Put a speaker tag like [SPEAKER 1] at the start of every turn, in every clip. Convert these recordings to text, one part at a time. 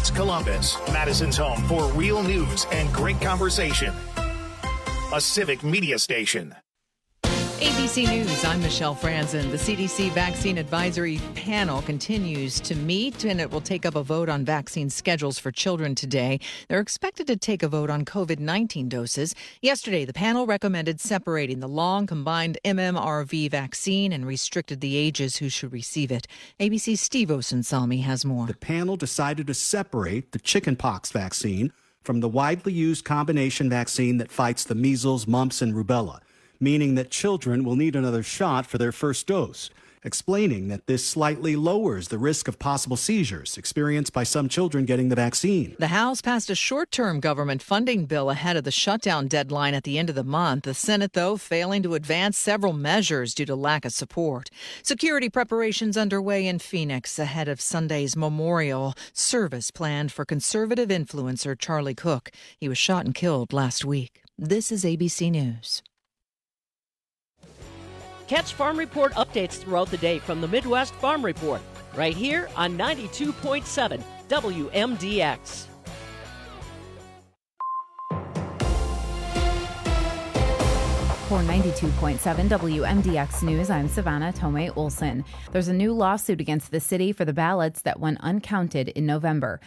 [SPEAKER 1] News Columbus, Madison's home for real news and great conversation. A civic media station.
[SPEAKER 2] ABC News, I'm Michelle Franzen. The CDC Vaccine Advisory Panel continues to meet, and it will take up a vote on vaccine schedules for children today. They're expected to take a vote on COVID-19 doses. Yesterday, the panel recommended separating the long combined MMRV vaccine and restricted the ages who should receive it. ABC's Steve Osunsalmi has more.
[SPEAKER 3] The panel decided to separate the chickenpox vaccine from the widely used combination vaccine that fights the measles, mumps, and rubella, meaning that children will need another shot for their first dose, explaining that this slightly lowers the risk of possible seizures experienced by some children getting the vaccine.
[SPEAKER 2] The House passed a short-term government funding bill ahead of the shutdown deadline at the end of the month. The Senate, though, failing to advance several measures due to lack of support. Security preparations underway in Phoenix ahead of Sunday's memorial service planned for conservative influencer Charlie Cook. He was shot and killed last week. This is ABC News.
[SPEAKER 4] Catch Farm Report updates throughout the day from the Midwest Farm Report, right here on 92.7 WMDX.
[SPEAKER 5] For 92.7 WMDX News, I'm Savannah Tomei Olson. There's a new lawsuit against the city for the ballots that went uncounted in November.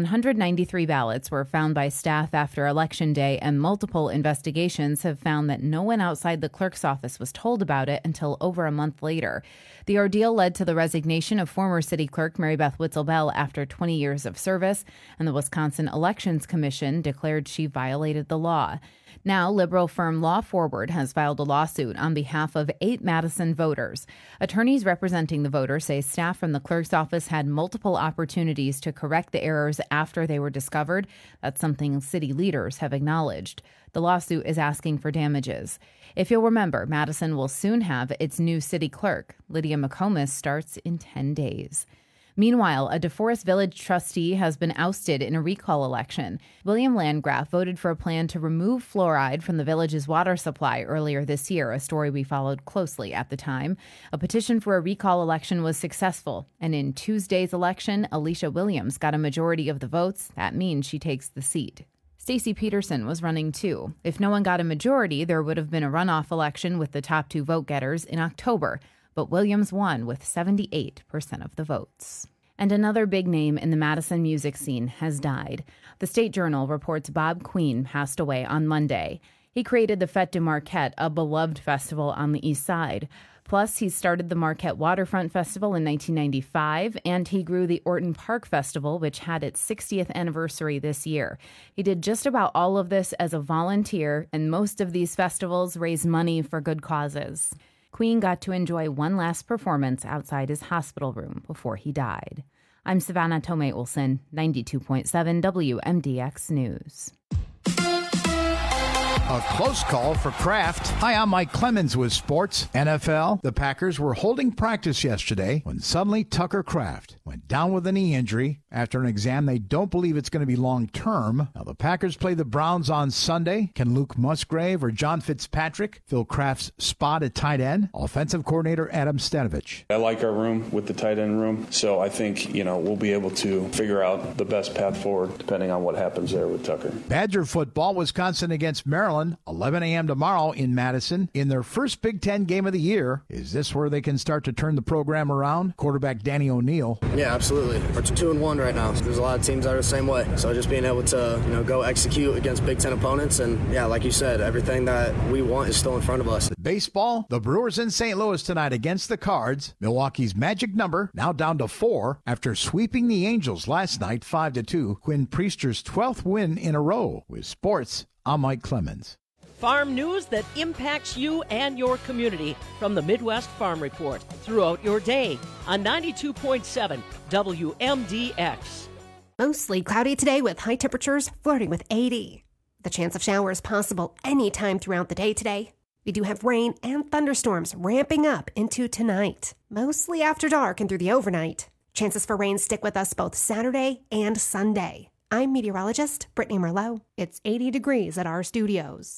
[SPEAKER 5] 193 ballots were found by staff after Election Day, and multiple investigations have found that no one outside the clerk's office was told about it until over a month later. The ordeal led to the resignation of former city clerk Mary Beth Witzel-Bell after 20 years of service, and the Wisconsin Elections Commission declared she violated the law. Now, liberal firm Law Forward has filed a lawsuit on behalf of 8 Madison voters. Attorneys representing the voters say staff from the clerk's office had multiple opportunities to correct the errors after they were discovered. That's something city leaders have acknowledged. The lawsuit is asking for damages. If you'll remember, Madison will soon have its new city clerk. Lydia McComas starts in 10 days. Meanwhile, a DeForest Village trustee has been ousted in a recall election. William Landgraf voted for a plan to remove fluoride from the village's water supply earlier this year, a story we followed closely at the time. A petition for a recall election was successful, and in Tuesday's election, Alicia Williams got a majority of the votes. That means she takes the seat. Stacey Peterson was running too. If no one got a majority, there would have been a runoff election with the top 2 vote-getters in October. But Williams won with 78% of the votes. And another big name in the Madison music scene has died. The State Journal reports Bob Queen passed away on Monday. He created the Fête de Marquette, a beloved festival on the East Side. Plus, he started the Marquette Waterfront Festival in 1995, and he grew the Orton Park Festival, which had its 60th anniversary this year. He did just about all of this as a volunteer, and most of these festivals raise money for good causes. Queen got to enjoy one last performance outside his hospital room before he died. I'm Savannah Tomei Olson, 92.7 WMDX News.
[SPEAKER 6] A close call for Kraft. Hi, I'm Mike Clemens with sports. NFL, the Packers were holding practice yesterday when suddenly Tucker Kraft went down with a knee injury after an exam they don't believe it's going to be long-term. Now, the Packers play the Browns on Sunday. Can Luke Musgrave or John Fitzpatrick fill Kraft's spot at tight end? Offensive coordinator Adam Stanovich.
[SPEAKER 7] I like our room with the tight end room, so I think, we'll be able to figure out the best path forward depending on what happens there with Tucker.
[SPEAKER 6] Badger football, Wisconsin against Maryland, 11 a.m. tomorrow in Madison. In their first Big Ten game of the year, is this where they can start to turn the program around? Quarterback Danny O'Neill.
[SPEAKER 8] Yeah, absolutely. We're 2-1 right now. There's a lot of teams that are the same way. So just being able to, go execute against Big Ten opponents. And yeah, like you said, everything that we want is still in front of us.
[SPEAKER 6] Baseball, the Brewers in St. Louis tonight against the Cards. Milwaukee's magic number now down to 4 after sweeping the Angels last night 5-2. Quinn Priester's 12th win in a row. With sports, I'm Mike Clemens.
[SPEAKER 4] Farm news that impacts you and your community from the Midwest Farm Report throughout your day on 92.7 WMDX.
[SPEAKER 9] Mostly cloudy today with high temperatures flirting with 80. The chance of showers possible anytime throughout the day today. We do have rain and thunderstorms ramping up into tonight, mostly after dark and through the overnight. Chances for rain stick with us both Saturday and Sunday. I'm meteorologist Brittany Merlot. It's 80 degrees at our studios.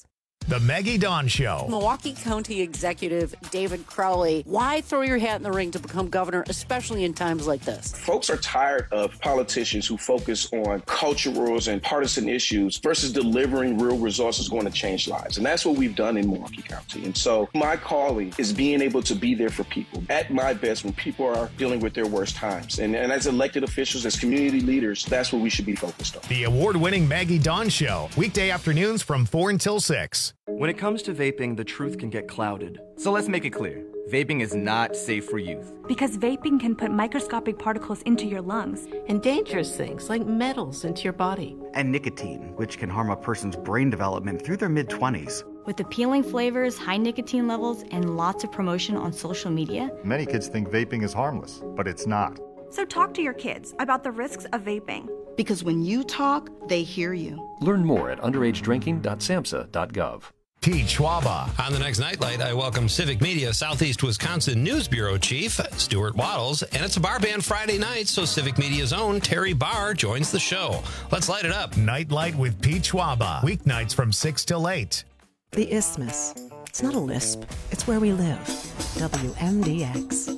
[SPEAKER 1] The Maggie Dawn Show.
[SPEAKER 10] Milwaukee County Executive David Crowley, why throw your hat in the ring to become governor, especially in times like this?
[SPEAKER 11] Folks are tired of politicians who focus on culturals and partisan issues versus delivering real resources going to change lives. And that's what we've done in Milwaukee County. And so my calling is being able to be there for people at my best when people are dealing with their worst times. And as elected officials, as community leaders, that's what we should be focused on.
[SPEAKER 1] The award-winning Maggie Dawn Show. Weekday afternoons from 4 until 6.
[SPEAKER 12] When it comes to vaping, the truth can get clouded. So let's make it clear. Vaping is not safe for youth.
[SPEAKER 13] Because vaping can put microscopic particles into your lungs.
[SPEAKER 14] And dangerous things like metals into your body.
[SPEAKER 15] And nicotine, which can harm a person's brain development through their mid-20s.
[SPEAKER 13] With appealing flavors, high nicotine levels, and lots of promotion on social media.
[SPEAKER 16] Many kids think vaping is harmless, but it's not.
[SPEAKER 13] So talk to your kids about the risks of vaping.
[SPEAKER 14] Because when you talk, they hear you.
[SPEAKER 17] Learn more at underagedrinking.samhsa.gov.
[SPEAKER 1] Pete Schwaba.
[SPEAKER 18] On the next Nightlight, I welcome Civic Media Southeast Wisconsin News Bureau Chief Stuart Waddles. And it's a bar band Friday night, so Civic Media's own Terry Barr joins the show. Let's light it up.
[SPEAKER 1] Nightlight with Pete Schwaba. Weeknights from 6 till 8.
[SPEAKER 19] The Isthmus. It's not a lisp. It's where we live. WMDX.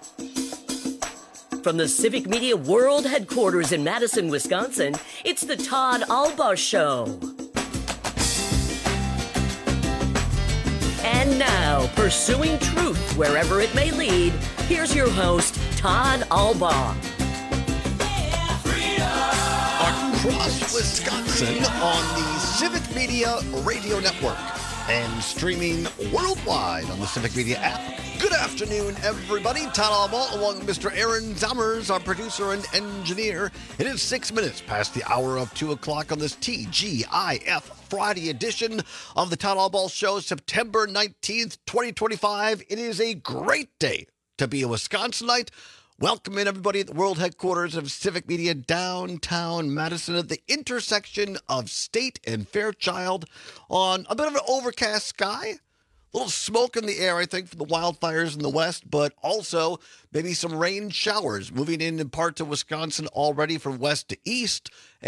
[SPEAKER 4] From the Civic Media World Headquarters in Madison, Wisconsin, it's the Todd Alba Show. And now, pursuing truth wherever it may lead, here's your host, Todd Alba.
[SPEAKER 20] Across Wisconsin on the Civic Media Radio Network and streaming worldwide on the Civic Media app. Good afternoon, everybody. Todd Alba along with Mr. Aaron Zammers, our producer and engineer. It is 6 minutes past the hour of 2 o'clock on this TGIF Friday edition of the Todd Alba Show, September 19th, 2025. It is a great day to be a Wisconsinite. Welcome in, everybody, at the world headquarters of Civic Media, downtown Madison, at the intersection of State and Fairchild, on a bit of an overcast sky. A little smoke in the air, I think, from the wildfires in the west, but also maybe some rain showers moving in parts of Wisconsin already from west to east.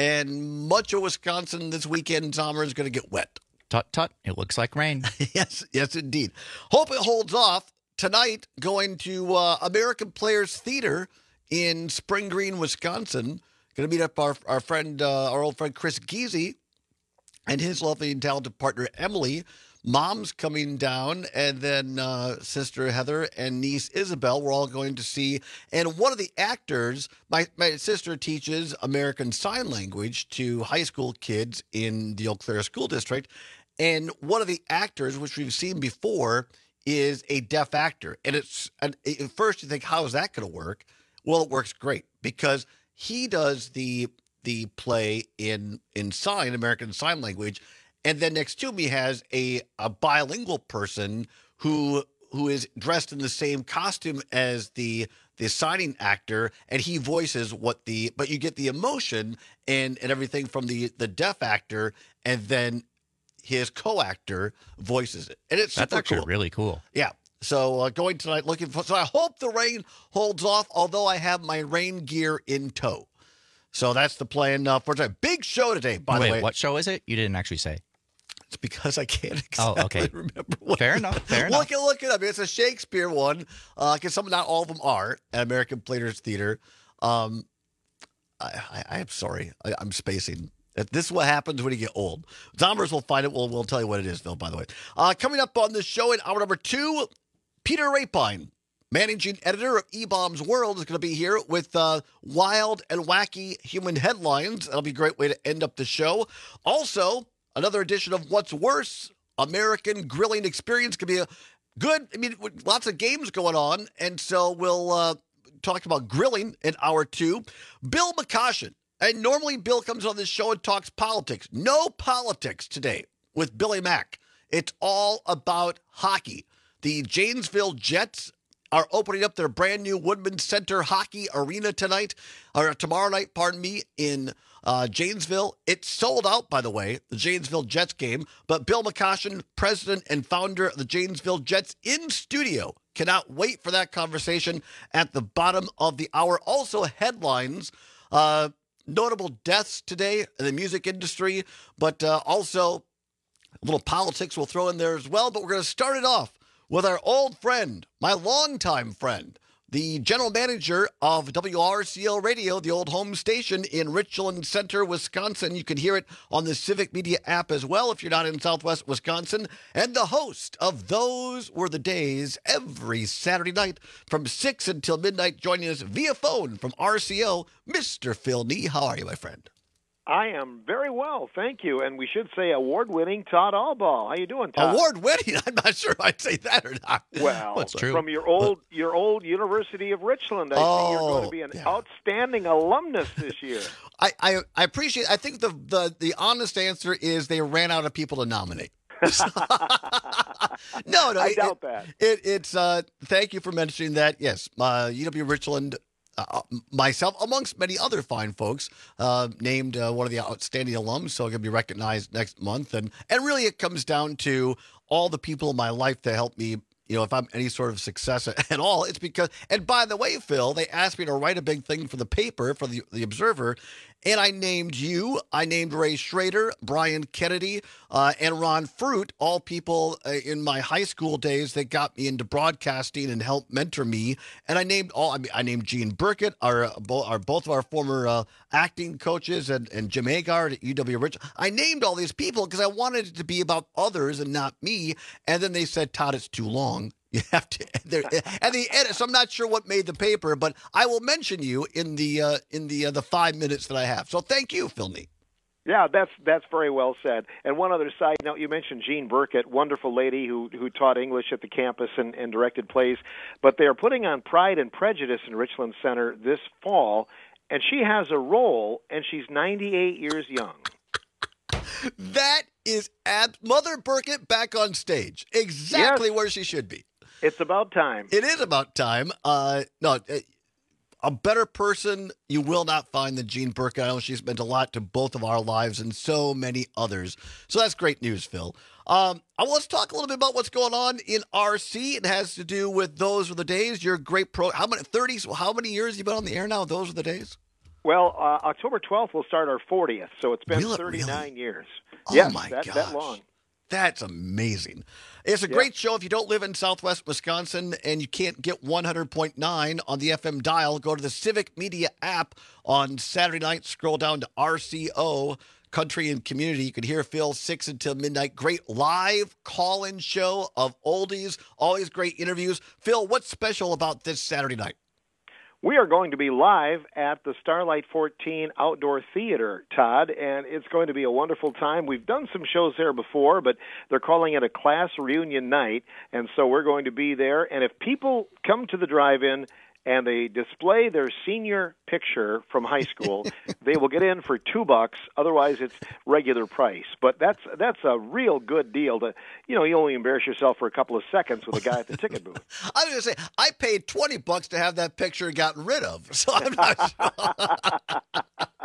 [SPEAKER 20] And much of Wisconsin this weekend, summer, is going to get wet.
[SPEAKER 21] Tut, tut. It looks like rain.
[SPEAKER 20] Yes, indeed. Hope it holds off. Tonight, going to American Players Theater in Spring Green, Wisconsin. Going to meet up our old friend Chris Giese and his lovely and talented partner, Emily. Mom's coming down, and then sister Heather and niece Isabel. We're all going to see. And one of the actors, my sister teaches American Sign Language to high school kids in the Eau Claire School District. And one of the actors, which we've seen before, is a deaf actor. And at first you think, how is that going to work? Well, it works great because he does the play in American Sign Language. And then next to me has a bilingual person who is dressed in the same costume as the signing actor, and he voices but you get the emotion and everything from the deaf actor, and then his co-actor voices it. And it's
[SPEAKER 21] That's
[SPEAKER 20] super
[SPEAKER 21] actually
[SPEAKER 20] cool.
[SPEAKER 21] really cool.
[SPEAKER 20] Yeah. So going tonight, so I hope the rain holds off, although I have my rain gear in tow. So that's the plan for tonight. Big show today, by the way.
[SPEAKER 21] What show is it? You didn't actually say.
[SPEAKER 20] It's because I can't exactly remember what.
[SPEAKER 21] Fair enough.
[SPEAKER 20] Look it up. It's a Shakespeare one, because not all of them are at American Players Theater. I'm sorry. I'm spacing. This is what happens when you get old. Zombers will find it. We'll tell you what it is, though, by the way. Coming up on the show in hour number 2, Peter Rapine, managing editor of E-Bombs World, is going to be here with wild and wacky human headlines. That'll be a great way to end up the show. Also, another edition of What's Worse, American Grilling Experience. Could be a good, lots of games going on. And so we'll talk about grilling in hour 2. Bill McCoshen. And normally Bill comes on this show and talks politics. No politics today with Billy Mack. It's all about hockey. The Janesville Jets are opening up their brand new Woodman Center Hockey Arena tomorrow night, in Janesville. It's sold out, by the way, the Janesville Jets game. But Bill McCoshen, president and founder of the Janesville Jets, in studio. Cannot wait for that conversation at the bottom of the hour. Also, headlines. Notable deaths today in the music industry, but also A little politics we'll throw in there as well, but we're going to start it off with our old friend, my longtime friend, the general manager of WRCL Radio, the old home station in Richland Center, Wisconsin. You can hear it on the Civic Media app as well if you're not in Southwest Wisconsin. And the host of Those Were the Days every Saturday night from 6 until midnight, joining us via phone from RCO, Mr. Phil Nee. How are you, my friend?
[SPEAKER 3] I am very well, thank you. And we should say award-winning Todd Allball. How you doing, Todd?
[SPEAKER 20] Award-winning? I'm not sure I'd say that or not.
[SPEAKER 3] Well,
[SPEAKER 20] That's true.
[SPEAKER 3] From your old University of Richland, I see you're going to be an outstanding alumnus this year.
[SPEAKER 20] I appreciate. I think the honest answer is they ran out of people to nominate. No,
[SPEAKER 3] I doubt that.
[SPEAKER 20] It's thank you for mentioning that. Yes, UW Richland. Myself, amongst many other fine folks, named one of the outstanding alums, so I'm going to be recognized next month. And really it comes down to all the people in my life that help me, if I'm any sort of success at all, it's because, and by the way, Phil, they asked me to write a big thing for the paper, for the Observer, and I named you, I named Ray Schrader, Brian Kennedy, and Ron Fruit, all people in my high school days that got me into broadcasting and helped mentor me. And I named Gene Burkett, both of our former acting coaches, and Jim Agard at UW Richland. I named all these people because I wanted it to be about others and not me. And then they said, Todd, it's too long. You have to, and the edit. So I'm not sure what made the paper, but I will mention you in the 5 minutes that I have. So thank you, Phil Nee.
[SPEAKER 3] Yeah, that's very well said. And one other side note, you mentioned Jean Burkett, wonderful lady who taught English at the campus and directed plays. But they are putting on Pride and Prejudice in Richland Center this fall, and she has a role, and she's 98 years young.
[SPEAKER 20] That is Mother Burkett back on stage, exactly where she should be.
[SPEAKER 3] It's about time.
[SPEAKER 20] It is about time. A better person you will not find than Jean Burkett. I know she's meant a lot to both of our lives and so many others. So that's great news, Phil. Let's talk a little bit about what's going on in RC. It has to do with Those Were the Days. You're a great pro. How many years have you been on the air now? Those Were the Days?
[SPEAKER 3] Well, October 12th will start our 40th, so it's been 39 years.
[SPEAKER 20] Oh, my gosh.
[SPEAKER 3] That long.
[SPEAKER 20] That's amazing. It's a great show. If you don't live in Southwest Wisconsin and you can't get 100.9 on the FM dial, go to the Civic Media app on Saturday night. Scroll down to RCO, Country and Community. You can hear Phil 6 until midnight. Great live call-in show of oldies. Always great interviews. Phil, what's special about this Saturday night?
[SPEAKER 3] We are going to be live at the Starlight 14 Outdoor Theater, Todd, and it's going to be a wonderful time. We've done some shows there before, but they're calling it a class reunion night, and so we're going to be there. And if people come to the drive-in and they display their senior picture from high school, they will get in for $2. Otherwise, it's regular price. But that's a real good deal. You only embarrass yourself for a couple of seconds with a guy at the ticket booth.
[SPEAKER 20] I was going to say, I paid $20 to have that picture gotten rid of, so I'm not sure.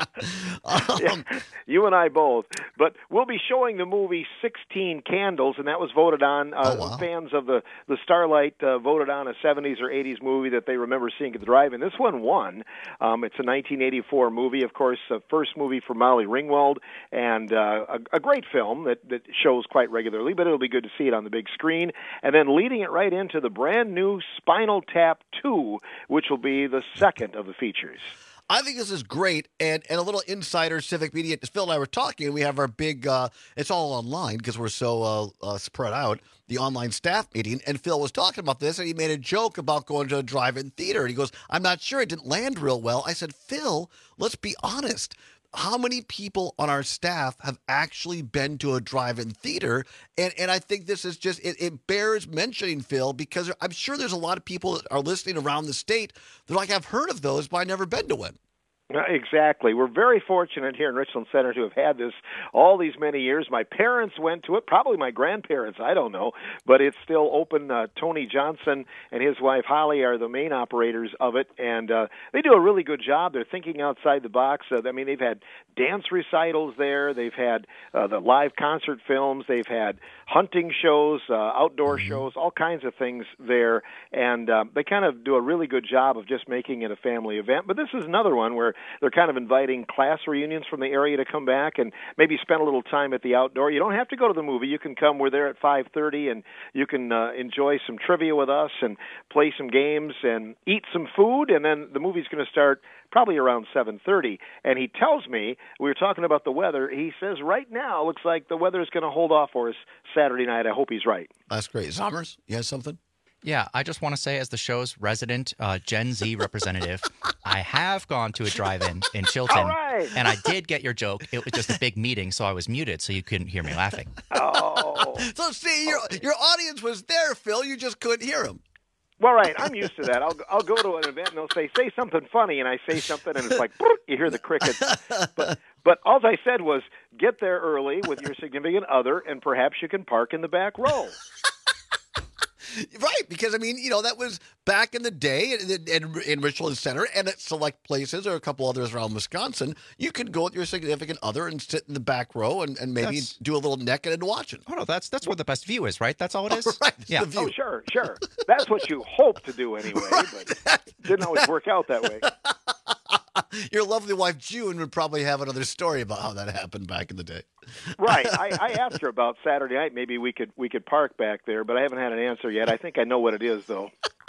[SPEAKER 3] You and I both. But we'll be showing the movie 16 Candles, and that was voted on. Fans of the Starlight voted on a 70s or 80s movie that they remember seeing at the drive-in. This one won. It's a 1984 movie, of course, the first movie for Molly Ringwald, and a great film that shows quite regularly, but it'll be good to see it on the big screen. And then leading it right into the brand new Spinal Tap 2, which will be the second of the features.
[SPEAKER 20] I think this is great, and a little insider Civic Media. Phil and I were talking, and we have our big, it's all online because we're so spread out, the online staff meeting, and Phil was talking about this, and he made a joke about going to a drive-in theater, and he goes, I'm not sure, it didn't land real well. I said, Phil, let's be honest. How many people on our staff have actually been to a drive-in theater? And I think this is just, it bears mentioning, Phil, because I'm sure there's a lot of people that are listening around the state that are like, I've heard of those, but I've never been to one.
[SPEAKER 3] Exactly. We're very fortunate here in Richland Center to have had this all these many years. My parents went to it, probably my grandparents, I don't know, but it's still open. Tony Johnson and his wife Holly are the main operators of it, and they do a really good job. They're thinking outside the box. They've had dance recitals there. They've had the live concert films. They've had hunting shows, outdoor shows, all kinds of things there, and they kind of do a really good job of just making it a family event. But this is another one where they're kind of inviting class reunions from the area to come back and maybe spend a little time at the outdoor. You don't have to go to the movie. You can come. We're there at 5:30, and you can enjoy some trivia with us and play some games and eat some food, and then the movie's going to start probably around 7:30. And he tells me, we were talking about the weather, he says right now looks like the weather is going to hold off for us Saturday night. I hope he's right.
[SPEAKER 20] That's great. Zommers, you have something?
[SPEAKER 21] Yeah, I just want to say, as the show's resident Gen Z representative, I have gone to a drive-in in Chilton,
[SPEAKER 3] All right.
[SPEAKER 21] and I did get your joke. It was just a big meeting, so I was muted, so you couldn't hear me laughing.
[SPEAKER 3] Oh.
[SPEAKER 20] So, see, your audience was there, Phil. You just couldn't hear them.
[SPEAKER 3] Well, right. I'm used to that. I'll go to an event and they'll say something funny, and I say something, and it's like, you hear the crickets. But all I said was, get there early with your significant other, and perhaps you can park in the back row.
[SPEAKER 20] Right, because, I mean, that was back in the day in Richland Center and at select places or a couple others around Wisconsin. You could go with your significant other and sit in the back row and maybe do a little necking and watching.
[SPEAKER 21] Oh, no, that's where the best view is, right? That's all it is?
[SPEAKER 20] Right,
[SPEAKER 21] yeah.
[SPEAKER 20] the view.
[SPEAKER 3] Oh, sure. That's what you hope to do anyway, but didn't always work out that way.
[SPEAKER 20] Your lovely wife, June, would probably have another story about how that happened back in the day.
[SPEAKER 3] Right. I asked her about Saturday night. Maybe we could park back there, but I haven't had an answer yet. I think I know what it is, though.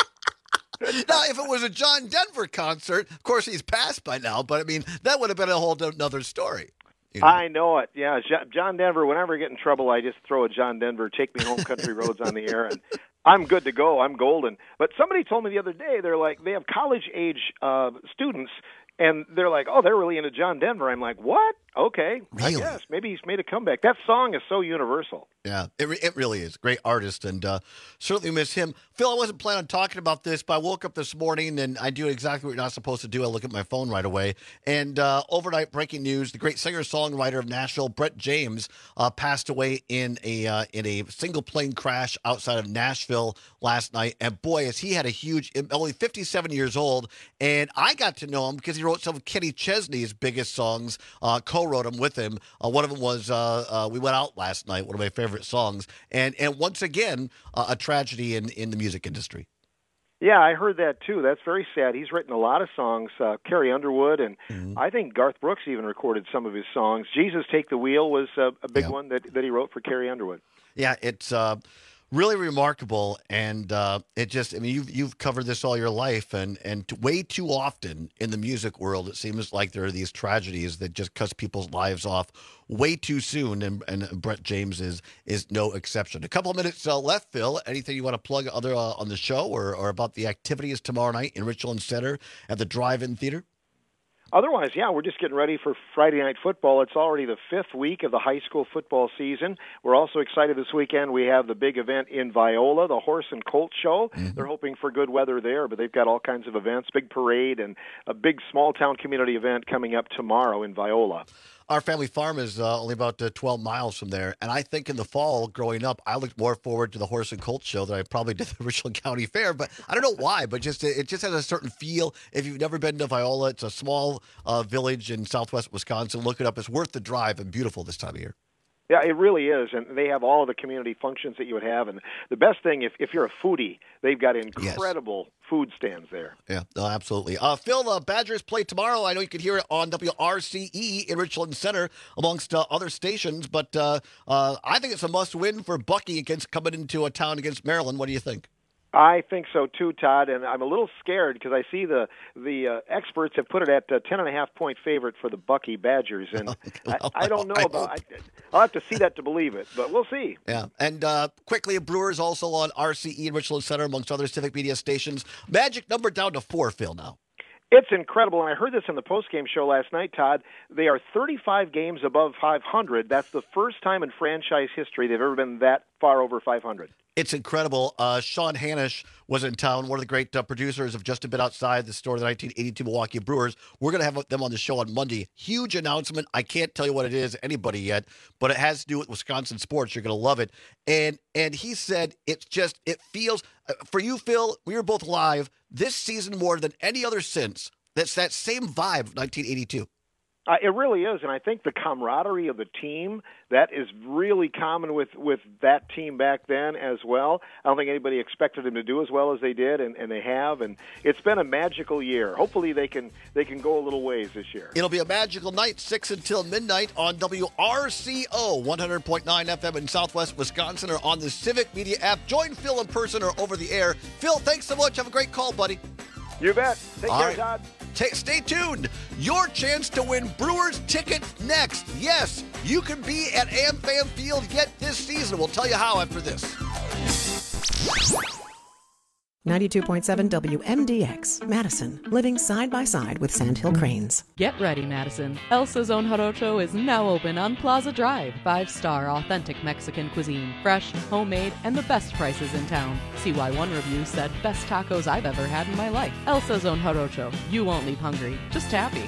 [SPEAKER 20] Now, if it was a John Denver concert, of course he's passed by now, but, I mean, that would have been a whole another story.
[SPEAKER 3] I know it. Yeah, John Denver, whenever I get in trouble, I just throw a John Denver, Take Me Home Country Roads on the air, and I'm good to go. I'm golden. But somebody told me the other day, they're like, they have college-age students, and they're like, oh, they're really into John Denver. I'm like, what? Okay,
[SPEAKER 20] really?
[SPEAKER 3] I guess. Maybe he's made a comeback. That song is so universal.
[SPEAKER 20] Yeah, it really is. Great artist, and certainly miss him. Phil, I wasn't planning on talking about this, but I woke up this morning, and I do exactly what you're not supposed to do. I look at my phone right away. And overnight breaking news, the great singer-songwriter of Nashville, Brett James, passed away in a single plane crash outside of Nashville last night. And boy, has he had a huge, only 57 years old, and I got to know him because he wrote some of Kenny Chesney's biggest songs, co-wrote them with him. One of them was We Went Out Last Night, one of my favorite songs. And once again, a tragedy in the music industry.
[SPEAKER 3] Yeah, I heard that too. That's very sad. He's written a lot of songs, Carrie Underwood, and I think Garth Brooks even recorded some of his songs. Jesus Take the Wheel was a big one that he wrote for Carrie Underwood.
[SPEAKER 20] Yeah, it's really remarkable, and it just, I mean, you've covered this all your life, and way too often in the music world, it seems like there are these tragedies that just cut people's lives off way too soon, and Brett James is no exception. A couple of minutes left, Phil. Anything you want to plug other on the show or about the activities tomorrow night in Richland Center at the Drive-In Theater?
[SPEAKER 3] Otherwise, yeah, we're just getting ready for Friday Night Football. It's already the 5th week of the high school football season. We're also excited this weekend. We have the big event in Viola, the Horse and Colt Show. They're hoping for good weather there, but they've got all kinds of events, big parade, and a big small-town community event coming up tomorrow in Viola.
[SPEAKER 20] Our family farm is only about 12 miles from there, and I think in the fall, growing up, I looked more forward to the Horse and Colt Show than I probably did the Richland County Fair, but I don't know why, but it just has a certain feel. If you've never been to Viola, it's a small village in southwest Wisconsin. Look it up. It's worth the drive and beautiful this time of year.
[SPEAKER 3] Yeah, it really is, and they have all of the community functions that you would have. And the best thing, if you're a foodie, they've got incredible food stands there.
[SPEAKER 20] Yeah, no, absolutely. Phil, Badgers play tomorrow. I know you can hear it on WRCE in Richland Center amongst other stations, but I think it's a must-win for Bucky against coming into a town against Maryland. What do you think?
[SPEAKER 3] I think so too, Todd, and I'm a little scared because I see the experts have put it at 10.5-point favorite for the Bucky Badgers, and I don't know about. I'll have to see that to believe it, but we'll see.
[SPEAKER 20] Yeah, and quickly, Brewers also on RCE in Richland Center amongst other Civic Media stations. Magic number down to 4, Phil. Now.
[SPEAKER 3] It's incredible, and I heard this in the postgame show last night, Todd. They are 35 games above 500. That's the first time in franchise history they've ever been that far over 500.
[SPEAKER 20] It's incredible. Sean Hanisch was in town, one of the great producers of Just a Bit Outside, the story of the 1982 Milwaukee Brewers. We're going to have them on the show on Monday. Huge announcement. I can't tell you what it is, anybody yet, but it has to do with Wisconsin sports. You're going to love it. And he said it feels, for you, Phil, we were both live, this season more than any other since, that's that same vibe of 1982.
[SPEAKER 3] It really is, and I think the camaraderie of the team, that is really common with that team back then as well. I don't think anybody expected them to do as well as they did, and they have, and it's been a magical year. Hopefully they can go a little ways this year.
[SPEAKER 20] It'll be a magical night, 6 until midnight on WRCO 100.9 FM in Southwest Wisconsin, or on the Civic Media app. Join Phil in person or over the air. Phil, thanks so much. Have a great call, buddy.
[SPEAKER 3] You bet. Take care,
[SPEAKER 20] right.
[SPEAKER 3] Todd.
[SPEAKER 20] Stay tuned. Your chance to win Brewers tickets next. Yes, you can be at AmFam Field yet this season. We'll tell you how after this.
[SPEAKER 19] 92.7 WMDX, Madison, living side by side with Sandhill Cranes.
[SPEAKER 2] Get ready, Madison. El Sazon Jarocho is now open on Plaza Drive. 5-star authentic Mexican cuisine. Fresh, homemade, and the best prices in town. See why one review said, best tacos I've ever had in my life. El Sazon Jarocho. You won't leave hungry, just happy.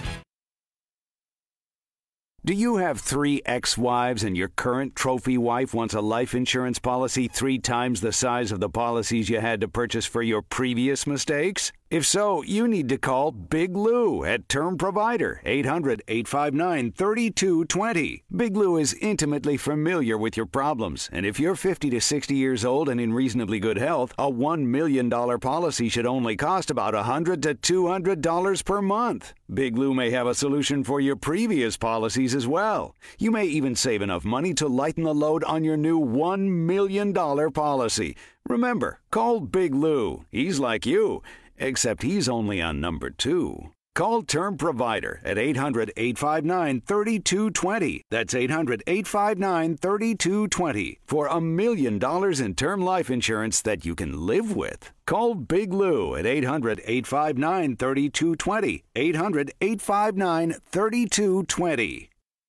[SPEAKER 22] Do you have 3 ex-wives and your current trophy wife wants a life insurance policy 3 times the size of the policies you had to purchase for your previous mistakes? If so, you need to call Big Lou at Term Provider, 800-859-3220. Big Lou is intimately familiar with your problems, and if you're 50 to 60 years old and in reasonably good health, a $1 million policy should only cost about $100 to $200 per month. Big Lou may have a solution for your previous policies as well. You may even save enough money to lighten the load on your new $1 million policy. Remember, call Big Lou. He's like you, except he's only on number 2. Call Term Provider at 800-859-3220. That's 800-859-3220 for $1 million in term life insurance that you can live with. Call Big Lou at 800-859-3220. 800-859-3220.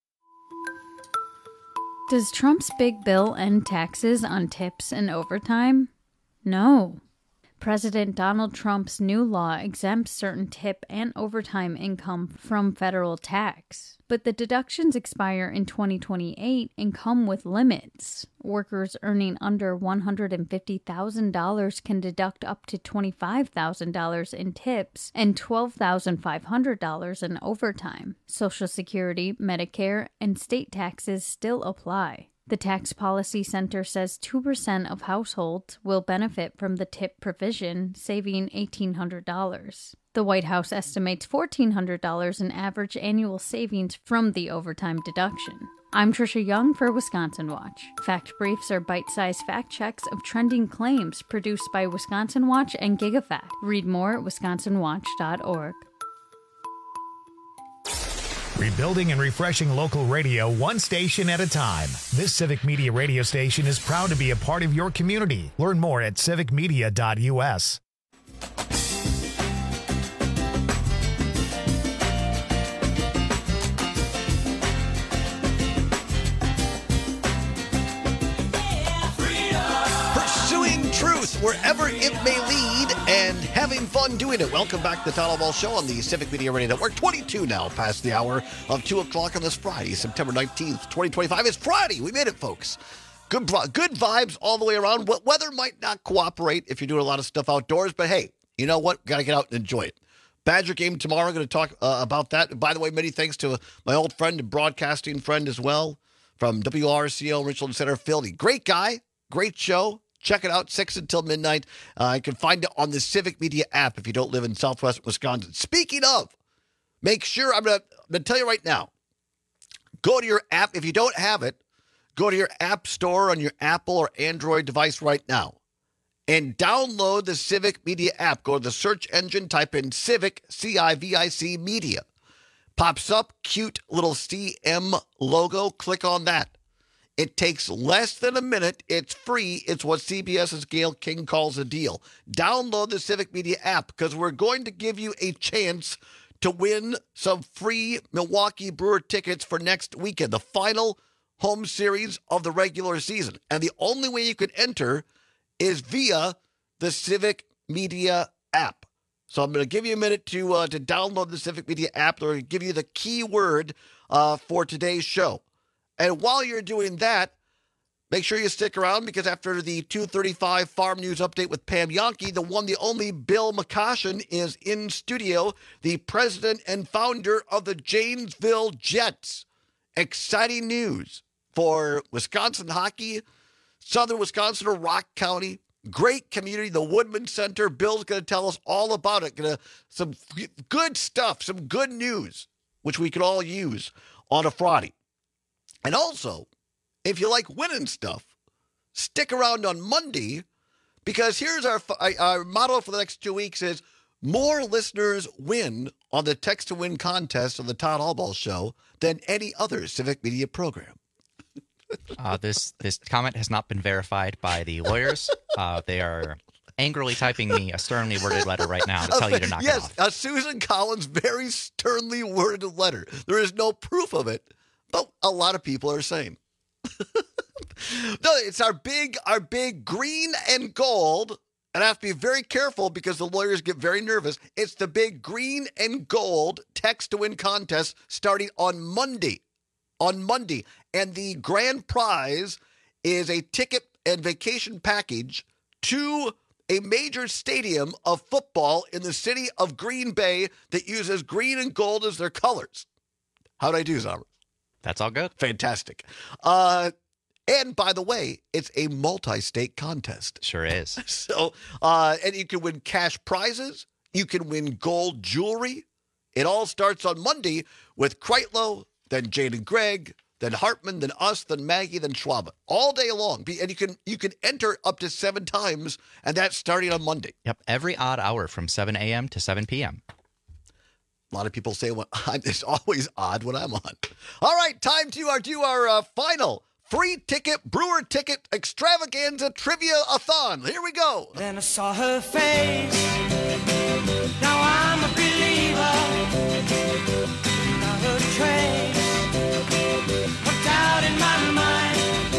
[SPEAKER 23] Does Trump's big bill end taxes on tips and overtime? No. President Donald Trump's new law exempts certain tip and overtime income from federal tax. But the deductions expire in 2028 and come with limits. Workers earning under $150,000 can deduct up to $25,000 in tips and $12,500 in overtime. Social Security, Medicare, and state taxes still apply. The Tax Policy Center says 2% of households will benefit from the tip provision, saving $1,800. The White House estimates $1,400 in average annual savings from the overtime deduction. I'm Trisha Young for Wisconsin Watch. Fact Briefs are bite-sized fact checks of trending claims produced by Wisconsin Watch and GigaFact. Read more at wisconsinwatch.org.
[SPEAKER 1] Rebuilding and refreshing local radio one station at a time. This Civic Media radio station is proud to be a part of your community. Learn more at civicmedia.us.
[SPEAKER 20] Pursuing truth wherever it may lead and having fun doing it. Welcome back to the Todd Ball Show on the Civic Media Radio Network. 22 now past the hour of 2 o'clock on this Friday, September 19th, 2025. It's Friday. We made it, folks. Good vibes all the way around. Weather might not cooperate if you're doing a lot of stuff outdoors, but hey, you know what? Got to get out and enjoy it. Badger game tomorrow. Going to talk about that. By the way, many thanks to my old friend and broadcasting friend as well from WRCO Richland Center, Phil. Great guy. Great show. Check it out, 6 until midnight. You can find it on the Civic Media app if you don't live in Southwest Wisconsin. Speaking of, make sure, I'm going to tell you right now, go to your app. If you don't have it, go to your app store on your Apple or Android device right now and download the Civic Media app. Go to the search engine, type in Civic, C-I-V-I-C, Media. Pops up, cute little CM logo. Click on that. It takes less than a minute. It's free. It's what CBS's Gail King calls a deal. Download the Civic Media app because we're going to give you a chance to win some free Milwaukee Brewer tickets for next weekend, the final home series of the regular season. And the only way you can enter is via the Civic Media app. So I'm going to give you a minute to download the Civic Media app or give you the keyword for today's show. And while you're doing that, Make sure you stick around because after the 2:35 Farm News Update with Pam Yonke, the one, the only Bill McCoshen is in studio, the president and founder of the Janesville Jets. Exciting news for Wisconsin hockey, Southern Wisconsin or Rock County. Great community, the Woodman Center. Bill's going to tell us all about it. Some good stuff, some good news, which we could all use on a Friday. And also, if you like winning stuff, stick around on Monday because here's our motto for the next 2 weeks is more listeners win on the Text to Win contest on the Todd Allball Show than any other civic media program.
[SPEAKER 21] This comment has not been verified by the lawyers. They are angrily typing me a sternly worded letter right now to tell you to knock it off.
[SPEAKER 20] Yes, a Susan Collins very sternly worded letter. There is no proof of it, but a lot of people are saying. No, it's our big green and gold, and I have to be very careful because the lawyers get very nervous. It's the big green and gold Text to Win contest starting on Monday. And the grand prize is a ticket and vacation package to a major stadium of football in the city of Green Bay that uses green and gold as their colors. How'd I do, Zara?
[SPEAKER 21] That's all good.
[SPEAKER 20] Fantastic. And by the way, it's a multi-state contest.
[SPEAKER 21] Sure is.
[SPEAKER 20] So, and you can win cash prizes. You can win gold jewelry. It all starts on Monday with Kreitlow, then Jade and Greg, then Hartman, then us, then Maggie, then Schwab. All day long. And you can enter up to 7 times, and that's starting on Monday.
[SPEAKER 21] Yep, every odd hour from 7 a.m. to 7 p.m.
[SPEAKER 20] A lot of people say it's always odd when I'm on. All right, time to do our final free ticket, Brewer ticket extravaganza trivia-a-thon. Here we go.
[SPEAKER 5] Then I saw her face. Now I'm a believer. Not a trace. Put doubt in my mind.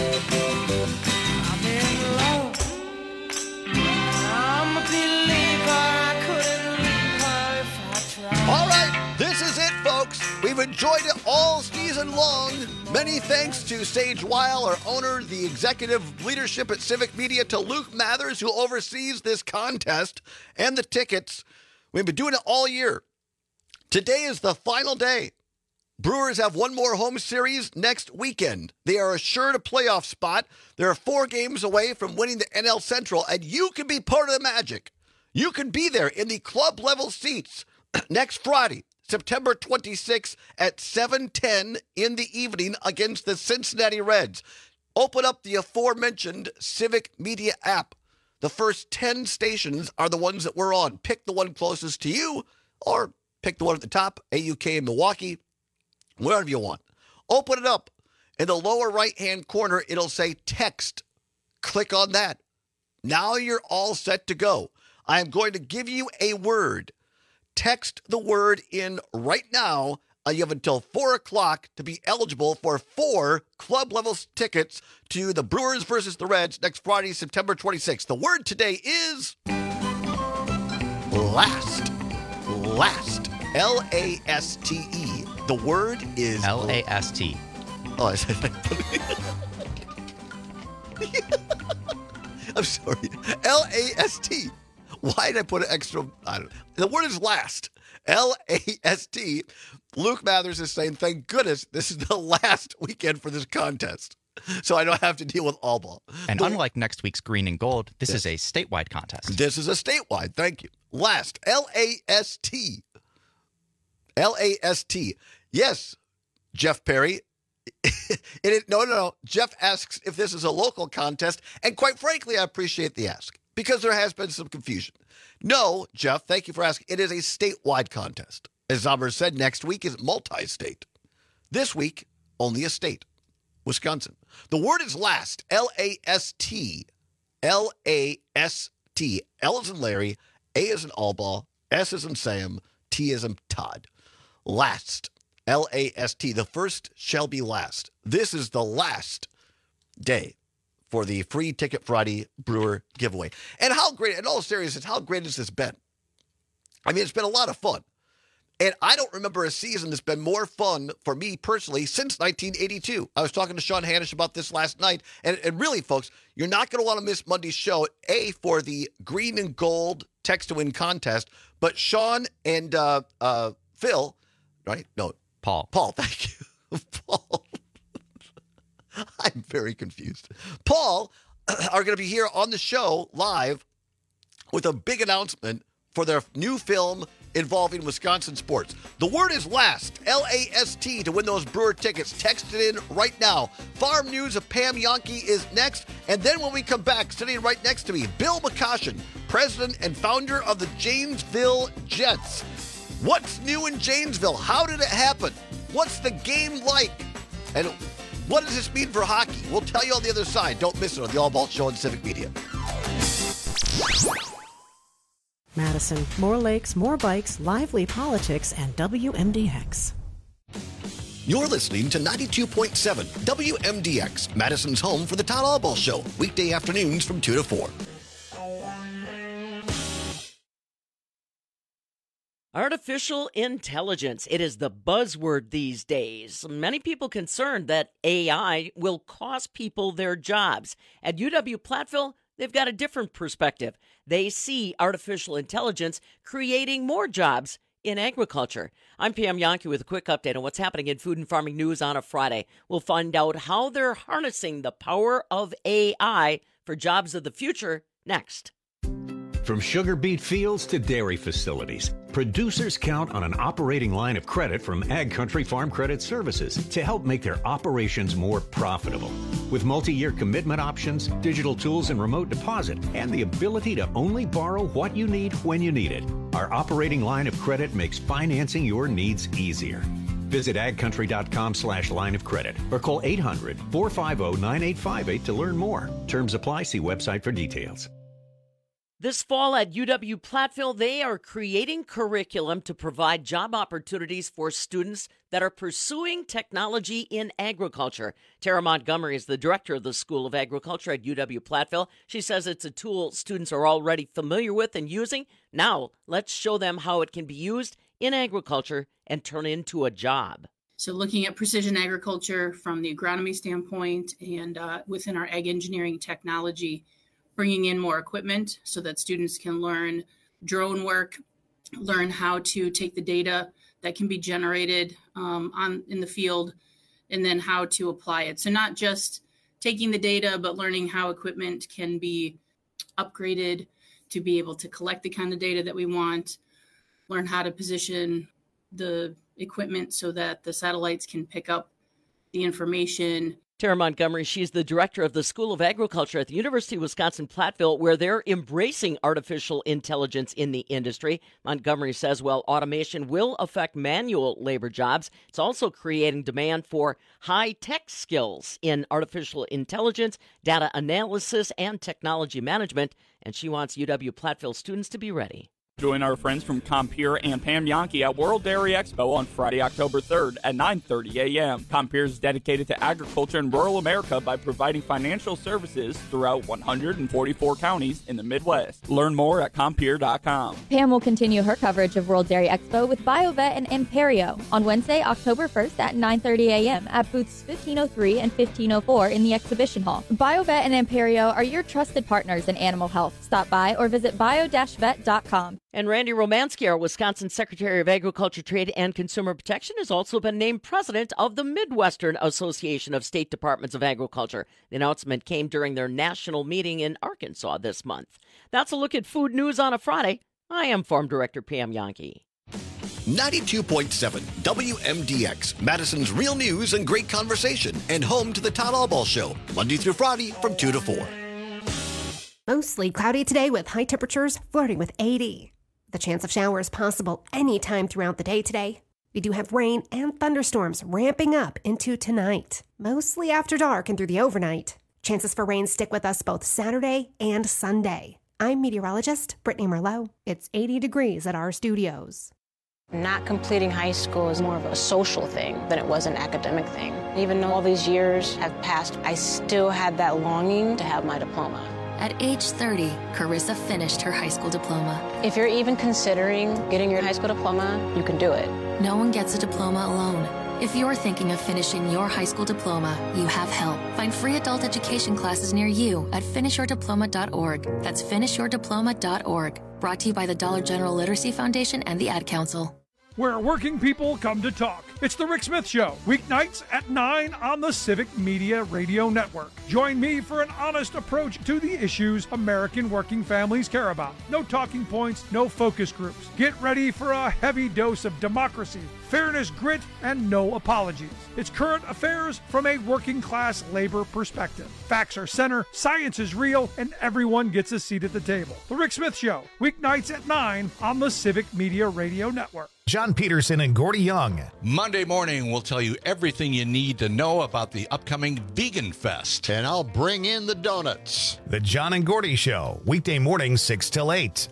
[SPEAKER 5] I'm in love. I'm a believer. I couldn't leave her if I tried.
[SPEAKER 20] All right, this is it, folks. We've enjoyed it all season long. Many thanks to Sage Weil, our owner, the executive leadership at Civic Media, to Luke Mathers, who oversees this contest and the tickets. We've been doing it all year. Today is the final day. Brewers have one more home series next weekend. They are assured a playoff spot. They're 4 games away from winning the NL Central, and you can be part of the magic. You can be there in the club level seats next Friday, September 26th at 7:10 in the evening against the Cincinnati Reds. Open up the aforementioned Civic Media app. The first 10 stations are the ones that we're on. Pick the one closest to you or pick the one at the top, AUK in Milwaukee, wherever you want. Open it up. In the lower right-hand corner, it'll say text. Click on that. Now you're all set to go. I am going to give you a word. Text the word in right now. You have until 4 o'clock to be eligible for 4 club-level tickets to the Brewers versus the Reds next Friday, September 26th. The word today is last. Last. L-A-S-T-E. The word is
[SPEAKER 21] L-A-S-T.
[SPEAKER 20] Oh, I said I'm sorry. L-A-S-T. Why did I put an extra? I don't know. The word is last. L-A-S-T. Luke Mathers is saying, thank goodness this is the last weekend for this contest. So I don't have to deal with all ball.
[SPEAKER 21] And unlike next week's green and gold, this is a statewide contest.
[SPEAKER 20] This is a statewide. Thank you. Last. L-A-S-T. L-A-S-T. Yes, Jeff Perry. No. Jeff asks if this is a local contest. And quite frankly, I appreciate the ask, because there has been some confusion. No, Jeff, thank you for asking. It is a statewide contest. As Zomer said, next week is multi-state. This week, only a state, Wisconsin. The word is last, L-A-S-T. L-A-S-T. L as in Larry, A as in Allball, S as in Sam, T as in Todd. Last, L-A-S-T. The first shall be last. This is the last day for the Free Ticket Friday Brewer giveaway. And how great, in all seriousness, how great has this been? I mean, it's been a lot of fun. And I don't remember a season that's been more fun for me personally since 1982. I was talking to Sean Hanish about this last night. And really, folks, you're not going to want to miss Monday's show, A, for the green and gold text to win contest. But Sean and Phil, right? No,
[SPEAKER 21] Paul.
[SPEAKER 20] Paul, thank you. Paul. I'm very confused. Paul are going to be here on the show live with a big announcement for their new film involving Wisconsin sports. The word is LAST, L-A-S-T, to win those Brewer tickets. Text it in right now. Farm News of Pam Jahnke is next. And then when we come back, sitting right next to me, Bill McCoshen, president and founder of the Janesville Jets. What's new in Janesville? How did it happen? What's the game like? And what does this mean for hockey? We'll tell you on the other side. Don't miss it on the All Ball Show on Civic Media.
[SPEAKER 19] Madison, more lakes, more bikes, lively politics, and WMDX.
[SPEAKER 20] You're listening to 92.7 WMDX, Madison's home for the Todd All Ball Show, weekday afternoons from 2 to 4.
[SPEAKER 4] Artificial intelligence. It is the buzzword these days. Many people concerned that AI will cost people their jobs. At UW-Platteville, they've got a different perspective. They see artificial intelligence creating more jobs in agriculture. I'm Pam Jahnke with a quick update on what's happening in food and farming news on a Friday. We'll find out how they're harnessing the power of AI for jobs of the future next.
[SPEAKER 6] From sugar beet fields to dairy facilities, producers count on an operating line of credit from Ag Country Farm Credit Services to help make their operations more profitable. With multi-year commitment options, digital tools and remote deposit, and the ability to only borrow what you need when you need it, our operating line of credit makes financing your needs easier. Visit agcountry.com/line of credit or call 800-450-9858 to learn more. Terms apply. See website for details.
[SPEAKER 4] This fall at UW-Platteville, they are creating curriculum to provide job opportunities for students that are pursuing technology in agriculture. Tara Montgomery is the director of the School of Agriculture at UW-Platteville. She says it's a tool students are already familiar with and using. Now, let's show them how it can be used in agriculture and turn into a job.
[SPEAKER 7] So looking at precision agriculture from the agronomy standpoint and within our ag engineering technology, bringing in more equipment so that students can learn drone work, learn how to take the data that can be generated in the field, and then how to apply it. So not just taking the data, but learning how equipment can be upgraded to be able to collect the kind of data that we want, learn how to position the equipment so that the satellites can pick up the information.
[SPEAKER 4] Tara Montgomery, she's the director of the School of Agriculture at the University of Wisconsin-Platteville, where they're embracing artificial intelligence in the industry. Montgomery says, while automation will affect manual labor jobs, it's also creating demand for high-tech skills in artificial intelligence, data analysis, and technology management. And she wants UW-Platteville students to be ready.
[SPEAKER 8] Join our friends from Compeer and Pam Jahnke at World Dairy Expo on Friday, October 3rd at 9:30 a.m. Compeer is dedicated to agriculture in rural America by providing financial services throughout 144 counties in the Midwest. Learn more at Compeer.com.
[SPEAKER 24] Pam will continue her coverage of World Dairy Expo with BioVet and Imperio on Wednesday, October 1st at 9:30 a.m. at booths 1503 and 1504 in the exhibition hall. BioVet and Imperio are your trusted partners in animal health. Stop by or visit bio-vet.com.
[SPEAKER 4] And Randy Romanski, our Wisconsin Secretary of Agriculture, Trade, and Consumer Protection, has also been named president of the Midwestern Association of State Departments of Agriculture. The announcement came during their national meeting in Arkansas this month. That's a look at food news on a Friday. I am Farm Director Pam Jahnke.
[SPEAKER 20] 92.7 WMDX, Madison's real news and great conversation, and home to the Todd All Ball Show, Monday through Friday from 2 to 4.
[SPEAKER 9] Mostly cloudy today with high temperatures flirting with 80. The chance of showers possible anytime throughout the day today. We do have rain and thunderstorms ramping up into tonight, mostly after dark and through the overnight. Chances for rain stick with us both Saturday and Sunday. I'm meteorologist Brittany Merlot. It's 80 degrees at our studios.
[SPEAKER 25] Not completing high school is more of a social thing than it was an academic thing. Even though all these years have passed, I still had that longing to have my diploma.
[SPEAKER 10] At age 30, Carissa finished her high school diploma.
[SPEAKER 25] If you're even considering getting your high school diploma, you can do it.
[SPEAKER 10] No one gets a diploma alone. If you're thinking of finishing your high school diploma, you have help. Find free adult education classes near you at finishyourdiploma.org. That's finishyourdiploma.org. Brought to you by the Dollar General Literacy Foundation and the Ad Council.
[SPEAKER 11] Where working people come to talk. It's The Rick Smith Show, weeknights at 9 on the Civic Media Radio Network. Join me for an honest approach to the issues American working families care about. No talking points, no focus groups. Get ready for a heavy dose of democracy, fairness, grit, and no apologies. It's current affairs from a working class labor perspective. Facts are center, science is real, and everyone gets a seat at the table. The Rick Smith Show, weeknights at 9 on the Civic Media Radio Network.
[SPEAKER 1] John Peterson and Gordy Young.
[SPEAKER 12] Monday morning, we'll tell you everything you need to know about the upcoming Vegan Fest.
[SPEAKER 20] And I'll bring in the donuts.
[SPEAKER 1] The John and Gordy Show, weekday mornings 6 till 8.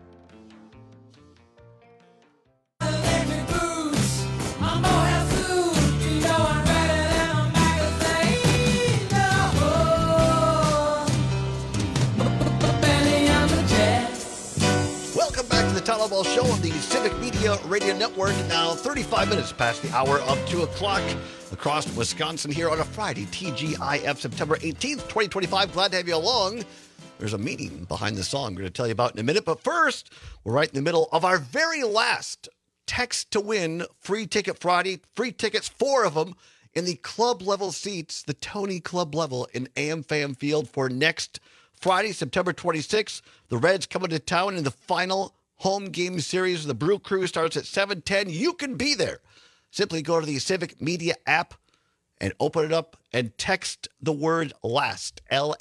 [SPEAKER 20] Tyler Ball Show on the Civic Media Radio Network. Now 35 minutes past the hour of 2 o'clock across Wisconsin here on a Friday, TGIF, September 18th, 2025. Glad to have you along. There's a meaning behind the song I'm going to tell you about in a minute. But first, we're right in the middle of our very last Text to Win Free Ticket Friday. Free tickets, 4 of them, in the club level seats, the Tony Club level in AmFam Field for next Friday, September 26th. The Reds coming to town in the final home game series. The Brew Crew starts at 7:10. You can be there. Simply go to the Civic Media app and open it up and text the word LAST,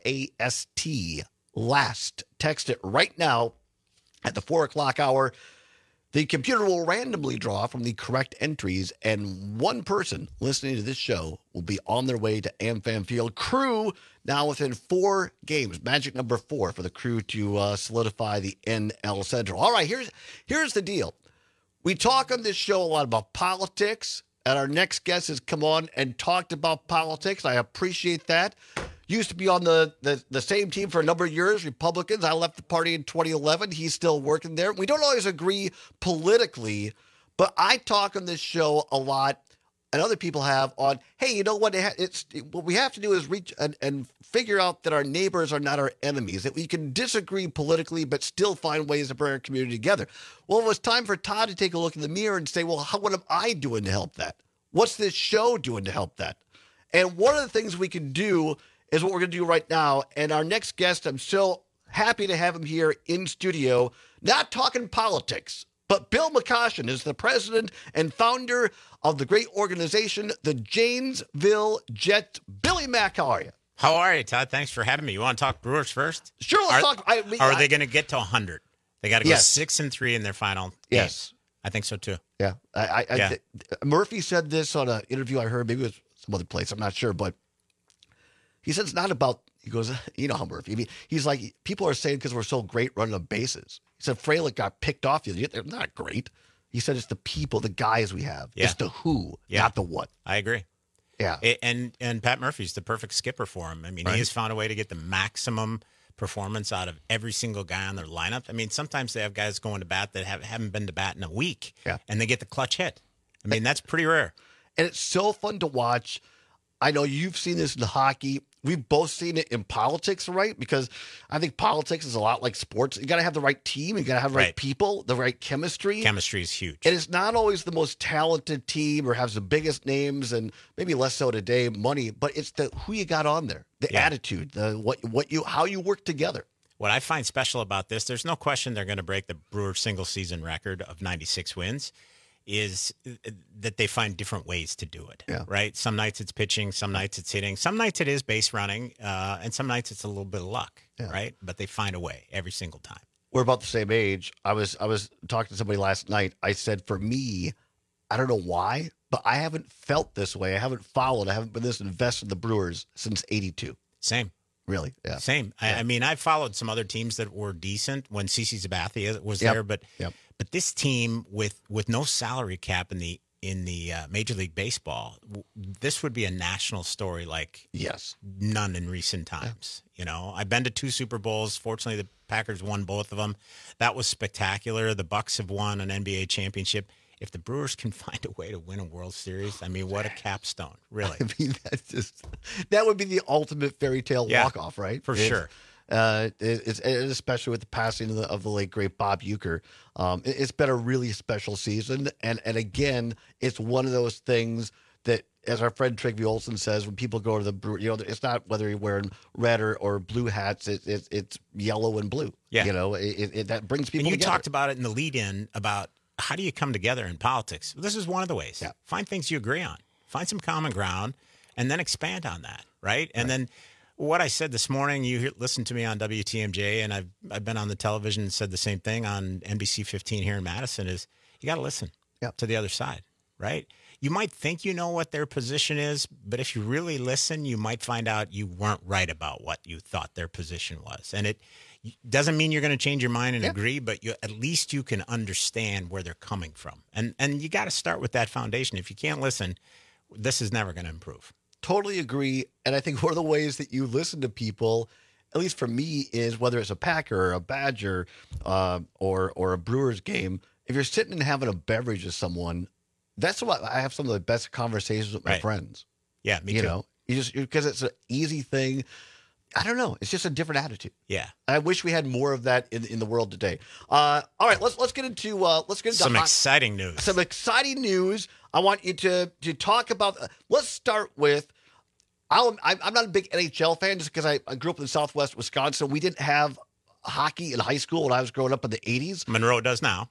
[SPEAKER 20] L-A-S-T, LAST. Text it right now at the 4 o'clock hour. The computer will randomly draw from the correct entries, and one person listening to this show will be on their way to AmFam Field. Crew now within 4 games, magic number 4 for the Crew to solidify the NL Central. All right, here's the deal. We talk on this show a lot about politics, and our next guest has come on and talked about politics. I appreciate that. Used to be on the same team for a number of years, Republicans. I left the party in 2011. He's still working there. We don't always agree politically, but I talk on this show a lot, and other people have, on, hey, you know what? What we have to do is reach and figure out that our neighbors are not our enemies, that we can disagree politically but still find ways to bring our community together. Well, it was time for Todd to take a look in the mirror and say, well, what am I doing to help that? What's this show doing to help that? And one of the things we can do is what we're going to do right now. And our next guest, I'm so happy to have him here in studio, not talking politics, but Bill McCoshen is the president and founder of the great organization, the Janesville Jets. Billy Mack, how are you?
[SPEAKER 15] How are you, Todd? Thanks for having me. You want to talk Brewers first?
[SPEAKER 20] Sure, let's talk.
[SPEAKER 15] Are they going to get to 100? They got to go 6-3 in their final game.
[SPEAKER 20] Yes.
[SPEAKER 15] I think so, too.
[SPEAKER 20] Yeah. Murphy said this on an interview I heard, maybe it was some other place, I'm not sure, but he said it's not about, he goes, you know how Murphy, I mean, he's like, people are saying because we're so great running the bases. He said Frelick got picked off. They're not great. He said it's the people, the guys we have. Yeah. It's the who, not the what.
[SPEAKER 15] I agree.
[SPEAKER 20] Yeah.
[SPEAKER 15] And Pat Murphy's the perfect skipper for him. I mean, he has found a way to get the maximum performance out of every single guy on their lineup. I mean, sometimes they have guys going to bat that haven't been to bat in a week, and they get the clutch hit. I mean, that's pretty rare.
[SPEAKER 20] And it's so fun to watch. I know you've seen this in hockey. We've both seen it in politics, right? Because I think politics is a lot like sports. You got to have the right team. You got to have the right people, the right chemistry.
[SPEAKER 15] Chemistry is huge.
[SPEAKER 20] And it's not always the most talented team or has the biggest names, and maybe less so today, money. But it's the who you got on there, the attitude, the how you work together.
[SPEAKER 15] What I find special about this, there's no question they're going to break the Brewers single season record of 96 wins. Is that they find different ways to do it, right? Some nights it's pitching, some nights it's hitting, some nights it is base running, and some nights it's a little bit of luck, right? But they find a way every single time.
[SPEAKER 20] We're about the same age. I was talking to somebody last night. I said, for me, I don't know why, but I haven't felt this way. I haven't been this invested in the Brewers since '82.
[SPEAKER 15] Same.
[SPEAKER 20] Really? Yeah.
[SPEAKER 15] Same. Yeah. I mean, I followed some other teams that were decent when CeCe Sabathia was there, but this team with no salary cap in the the Major League Baseball, this would be a national story like none in recent times. You know, I've been to 2 Super Bowls. Fortunately, the Packers won both of them. That was spectacular. The Bucks have won an NBA championship. If the Brewers can find a way to win a World Series, I mean, what a capstone, really.
[SPEAKER 20] I mean, that would be the ultimate fairy tale walk-off, right?
[SPEAKER 15] For sure.
[SPEAKER 20] It's especially with the passing of the late great Bob Uecker. It's been a really special season, and again, it's one of those things that, as our friend Trygve Olsen says, when people go to the brewery, it's not whether you're wearing red or blue hats; it's yellow and blue.
[SPEAKER 15] Yeah,
[SPEAKER 20] that brings people.
[SPEAKER 15] And you
[SPEAKER 20] together.
[SPEAKER 15] talked about it in the lead-in about how do you come together in politics. This is one of the ways. Yeah. Find things you agree on, find some common ground, and then expand on that. Right, and then. What I said this morning, you listened to me on WTMJ, and I've been on the television and said the same thing on NBC 15 here in Madison, is you got to listen to the other side, right? You might think you know what their position is, but if you really listen, you might find out you weren't right about what you thought their position was. And it doesn't mean you're going to change your mind and agree, but at least you can understand where they're coming from. And you got to start with that foundation. If you can't listen, this is never going to improve.
[SPEAKER 20] Totally agree. And I think one of the ways that you listen to people, at least for me, is whether it's a Packer or a Badger or a Brewers game, if you're sitting and having a beverage with someone, that's what I have some of the best conversations with my friends.
[SPEAKER 15] Yeah, me too.
[SPEAKER 20] Because it's an easy thing. I don't know. It's just a different attitude.
[SPEAKER 15] Yeah.
[SPEAKER 20] I wish we had more of that in the world today. All right, let's get into
[SPEAKER 15] some exciting news.
[SPEAKER 20] Some exciting news. I want you to talk about. Let's start with. I'm not a big NHL fan just because I grew up in Southwest Wisconsin. We didn't have hockey in high school when I was growing up in the 80s.
[SPEAKER 15] Monroe does now.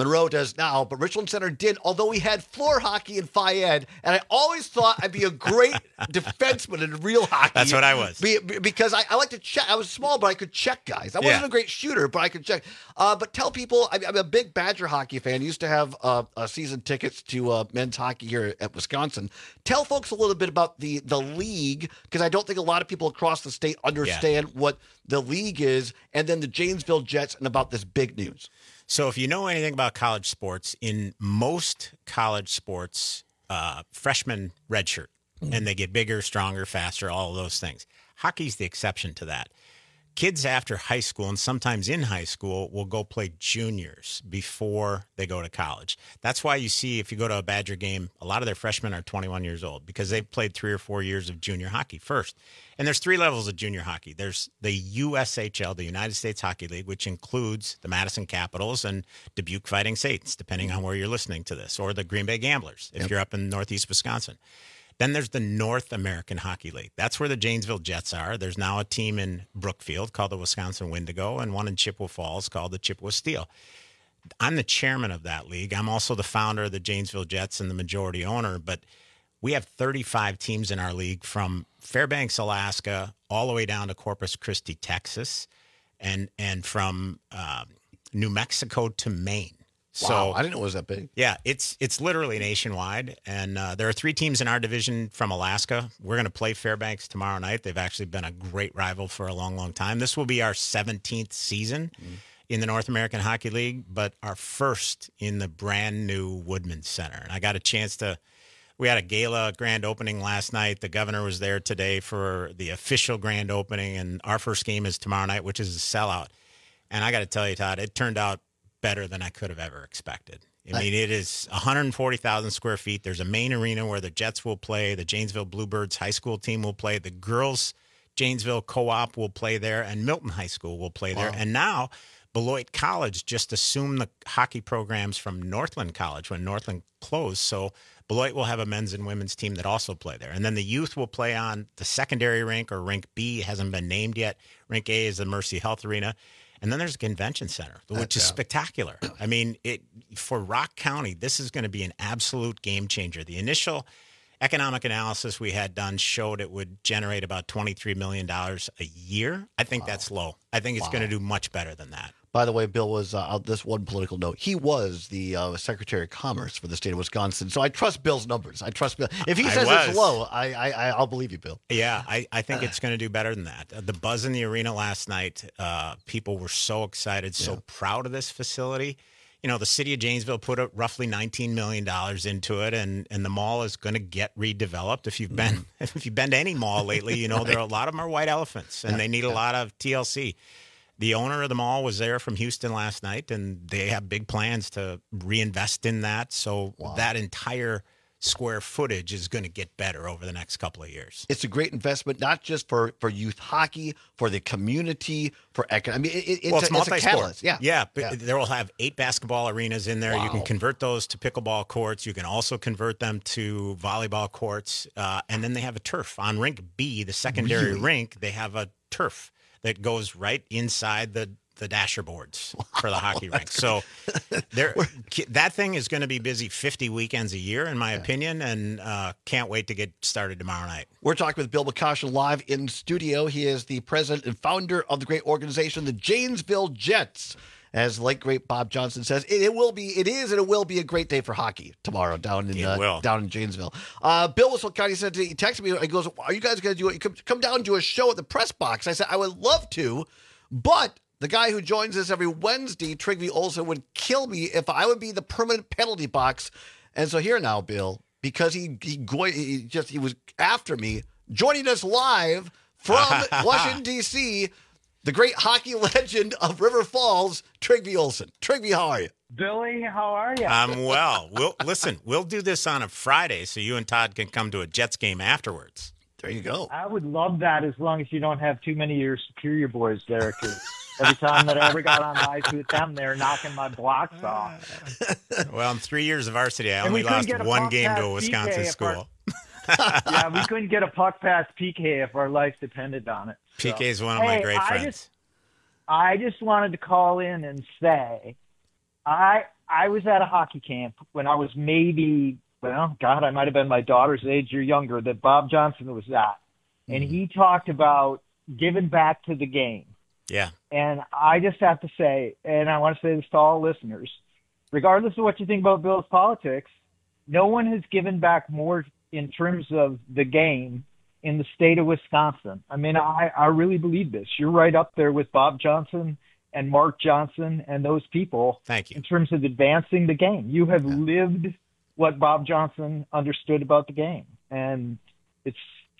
[SPEAKER 20] But Richland Center did, although we had floor hockey in Phi Ed, and I always thought I'd be a great defenseman in real hockey.
[SPEAKER 15] That's what I was.
[SPEAKER 20] Because I like to check. I was small, but I could check guys. I wasn't a great shooter, but I could check. But tell people, I'm a big Badger hockey fan. Used to have season tickets to men's hockey here at Wisconsin. Tell folks a little bit about the league, because I don't think a lot of people across the state understand what the league is, and then the Janesville Jets and about this big news.
[SPEAKER 15] So if you know anything about college sports, in most college sports, freshmen redshirt, and they get bigger, stronger, faster, all of those things. Hockey's the exception to that. Kids after high school, and sometimes in high school, will go play juniors before they go to college. That's why you see, if you go to a Badger game, a lot of their freshmen are 21 years old because they've played 3 or 4 years of junior hockey first. And there's 3 levels of junior hockey. There's the USHL, the United States Hockey League, which includes the Madison Capitals and Dubuque Fighting Saints, depending on where you're listening to this, or the Green Bay Gamblers, if you're up in northeast Wisconsin. Then there's the North American Hockey League. That's where the Janesville Jets are. There's now a team in Brookfield called the Wisconsin Wendigo and one in Chippewa Falls called the Chippewa Steel. I'm the chairman of that league. I'm also the founder of the Janesville Jets and the majority owner, but we have 35 teams in our league from Fairbanks, Alaska, all the way down to Corpus Christi, Texas, and from New Mexico to Maine.
[SPEAKER 20] Wow, I didn't know it was that big.
[SPEAKER 15] Yeah, it's literally nationwide, and there are 3 teams in our division from Alaska. We're going to play Fairbanks tomorrow night. They've actually been a great rival for a long, long time. This will be our 17th season in the North American Hockey League, but our first in the brand new Woodman Center. And I got a chance to. We had a gala grand opening last night. The governor was there today for the official grand opening, and our first game is tomorrow night, which is a sellout. And I got to tell you, Todd, it turned out better than I could have ever expected. I mean, it is 140,000 square feet. There's a main arena where the Jets will play. The Janesville Bluebirds high school team will play. The girls Janesville Co-op will play there, and Milton High School will play there. And now Beloit College just assumed the hockey programs from Northland College when Northland closed. So Beloit will have a men's and women's team that also play there. And then the youth will play on the secondary rink, or Rink B hasn't been named yet. Rink A is the Mercy Health Arena. And then there's a convention center, which is spectacular. I mean, for Rock County, this is going to be an absolute game changer. The initial economic analysis we had done showed it would generate about $23 million a year. I think that's low. I think it's going to do much better than that.
[SPEAKER 20] By the way, Bill was, this one political note, he was the Secretary of Commerce for the state of Wisconsin. So I trust Bill's numbers. I trust Bill. If he says it's low, I'll believe you, Bill.
[SPEAKER 15] Yeah, I think it's going to do better than that. The buzz in the arena last night, people were so excited, so proud of this facility. the city of Janesville put roughly $19 million into it, and the mall is going to get redeveloped. If you've been to any mall lately, there are a lot of them are white elephants, and they need a lot of TLC. The owner of the mall was there from Houston last night, and they have big plans to reinvest in that. So that entire square footage is going to get better over the next couple of years.
[SPEAKER 20] It's a great investment, not just for youth hockey, for the community, for economic. It's
[SPEAKER 15] multi-sport.
[SPEAKER 20] a catalyst. Yeah.
[SPEAKER 15] There will have 8 basketball arenas in there. Wow. You can convert those to pickleball courts. You can also convert them to volleyball courts. And then they have a turf on rink B, the secondary rink. They have a turf that goes right inside the dasher boards for the hockey rink. So that thing is going to be busy 50 weekends a year, in my opinion, and can't wait to get started tomorrow night.
[SPEAKER 20] We're talking with Bill McCoshen live in studio. He is the president and founder of the great organization, the Janesville Jets. As late great Bob Johnson says, it will be a great day for hockey tomorrow down in Janesville. Bill Whistle County said he texted me. He goes, "Are you guys going to do it? Come down and do a show at the press box?" I said, "I would love to, but the guy who joins us every Wednesday, Trygve Olsen, would kill me if I would be the permanent penalty box." And so here now, Bill, because he was after me, joining us live from Washington, D.C., the great hockey legend of River Falls, Trygve Olsen. Trygve, how are you?
[SPEAKER 13] Billy, how are you?
[SPEAKER 15] I'm well. We'll do this on a Friday so you and Todd can come to a Jets game afterwards.
[SPEAKER 20] There you go.
[SPEAKER 13] I would love that as long as you don't have too many of your Superior boys there, because every time that I ever got on ice with them, they're knocking my blocks off.
[SPEAKER 15] Well, in 3 years of varsity, I only lost one game to a Wisconsin school.
[SPEAKER 13] Yeah, we couldn't get a puck past PK if our life depended on it.
[SPEAKER 15] So. PK is one of my great friends.
[SPEAKER 13] I just wanted to call in and say, I was at a hockey camp when I was maybe, I might have been my daughter's age or younger, that Bob Johnson was at. And he talked about giving back to the game.
[SPEAKER 15] Yeah.
[SPEAKER 13] And I just have to say, and I want to say this to all listeners, regardless of what you think about Bill's politics, no one has given back more in terms of the game in the state of Wisconsin. I mean, I really believe this. You're right up there with Bob Johnson and Mark Johnson and those people.
[SPEAKER 15] Thank you.
[SPEAKER 13] In terms of advancing the game. You have lived what Bob Johnson understood about the game. And it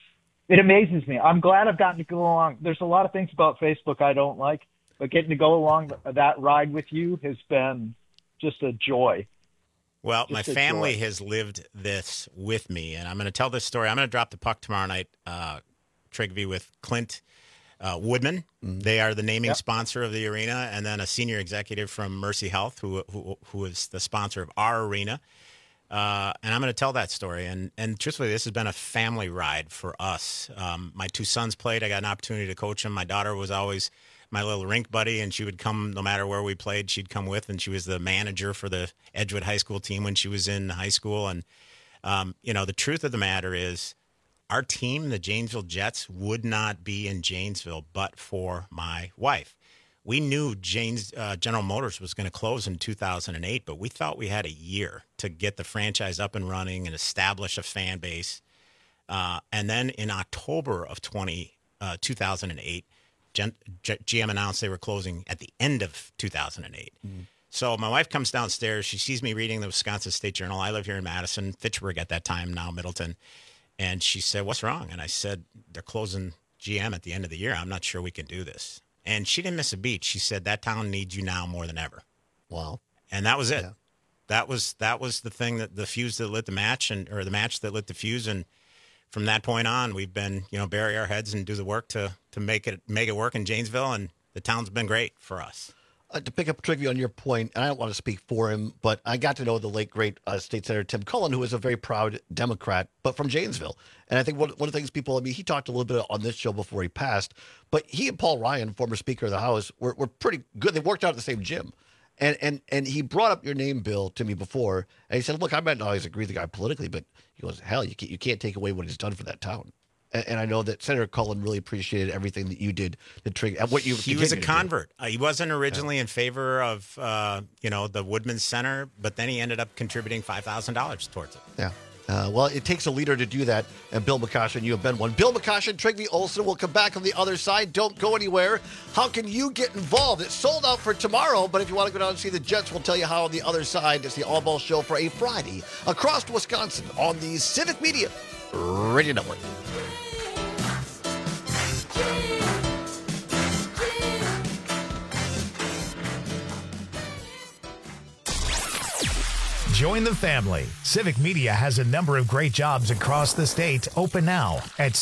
[SPEAKER 13] amazes me. I'm glad I've gotten to go along. There's a lot of things about Facebook I don't like, but getting to go along that ride with you has been just a joy.
[SPEAKER 15] Well, my family has lived this with me, and I'm going to tell this story. I'm going to drop the puck tomorrow night, Trygve, with Clint Woodman. Mm-hmm. They are the naming sponsor of the arena, and then a senior executive from Mercy Health, who is the sponsor of our arena. And I'm going to tell that story. And truthfully, this has been a family ride for us. My 2 sons played. I got an opportunity to coach them. My daughter was always my little rink buddy, and she would come no matter where we played. She'd come with, and she was the manager for the Edgewood High School team when she was in high school. And, the truth of the matter is our team, the Janesville Jets, would not be in Janesville but for my wife. We knew General Motors was going to close in 2008, but we thought we had a year to get the franchise up and running and establish a fan base. And then in October of 2008, GM announced they were closing at the end of 2008. Mm. So my wife comes downstairs. She sees me reading the Wisconsin State Journal. I live here in Madison, Fitchburg at that time, now Middleton. And she said, "What's wrong?" And I said, "They're closing GM at the end of the year. I'm not sure we can do this." And she didn't miss a beat. She said, "That town needs you now more than ever."
[SPEAKER 20] Wow.
[SPEAKER 15] And that was it. Yeah. That was the thing, that the fuse that lit the match, or the match that lit the fuse. And from that point on, we've been, bury our heads and do the work to make it work in Janesville, and the town's been great for us.
[SPEAKER 20] To pick up Trygve on your point, and I don't want to speak for him, but I got to know the late, great State Senator Tim Cullen, who is a very proud Democrat, but from Janesville. And I think one of the things he talked a little bit on this show before he passed, but he and Paul Ryan, former Speaker of the House, were pretty good. They worked out at the same gym. And he brought up your name, Bill, to me before, and he said, "Look, I might not always agree with the guy politically, but," he goes, "hell, you can't take away what he's done for that town." And I know that Senator Cullen really appreciated everything that you did to trigger and what you.
[SPEAKER 15] He was a convert. He wasn't originally in favor of the Woodman Center, but then he ended up contributing $5,000 towards it.
[SPEAKER 20] Yeah. Well, it takes a leader to do that, and Bill McCoshen, you have been one. Bill McCoshen, Trygve Olsen will come back on the other side. Don't go anywhere. How can you get involved? It's sold out for tomorrow, but if you want to go down and see the Jets, we'll tell you how on the other side. It's the All Ball Show for a Friday across Wisconsin on the Civic Media Radio Network.
[SPEAKER 1] Join the family. Civic Media has a number of great jobs across the state open now at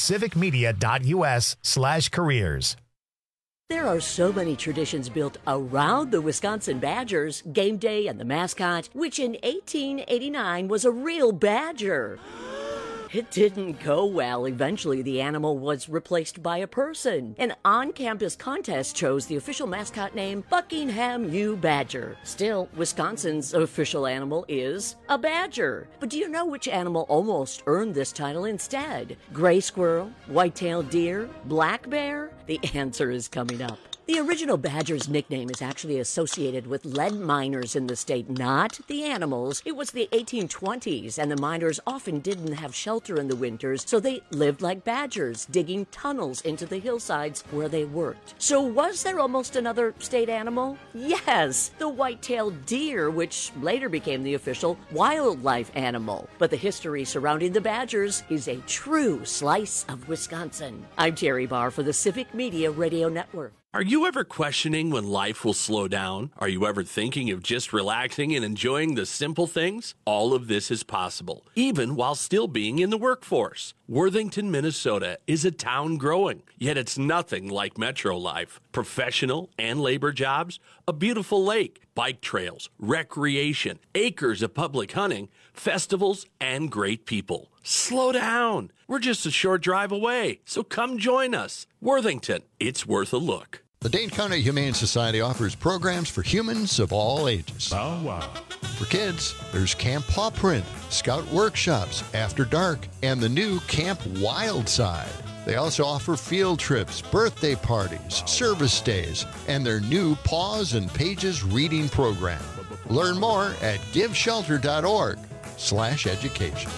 [SPEAKER 1] civicmedia.us/careers.
[SPEAKER 3] There are so many traditions built around the Wisconsin Badgers, game day and the mascot, which in 1889 was a real badger. It didn't go well. Eventually, the animal was replaced by a person. An on-campus contest chose the official mascot name Buckingham U. Badger. Still, Wisconsin's official animal is a badger. But do you know which animal almost earned this title instead? Gray squirrel, white-tailed deer, black bear? The answer is coming up. The original badger's nickname is actually associated with lead miners in the state, not the animals. It was the 1820s, and the miners often didn't have shelter in the winters, so they lived like badgers, digging tunnels into the hillsides where they worked. So was there almost another state animal? Yes, the white-tailed deer, which later became the official wildlife animal. But the history surrounding the badgers is a true slice of Wisconsin. I'm Terry Barr for the Civic Media Radio Network.
[SPEAKER 14] Are you ever questioning when life will slow down? Are you ever thinking of just relaxing and enjoying the simple things? All of this is possible, even while still being in the workforce. Worthington, Minnesota is a town growing, yet it's nothing like metro life. Professional and labor jobs, a beautiful lake, bike trails, recreation, acres of public hunting, festivals, and great people. Slow down. We're just a short drive away, so come join us. Worthington, it's worth a look.
[SPEAKER 16] The Dane County Humane Society offers programs for humans of all ages.
[SPEAKER 17] Oh, wow.
[SPEAKER 16] For kids, there's Camp Paw Print, Scout Workshops, After Dark, and the new Camp Wild Side. They also offer field trips, birthday parties, service days, and their new Paws and Pages reading program. Learn more at giveshelter.org/education.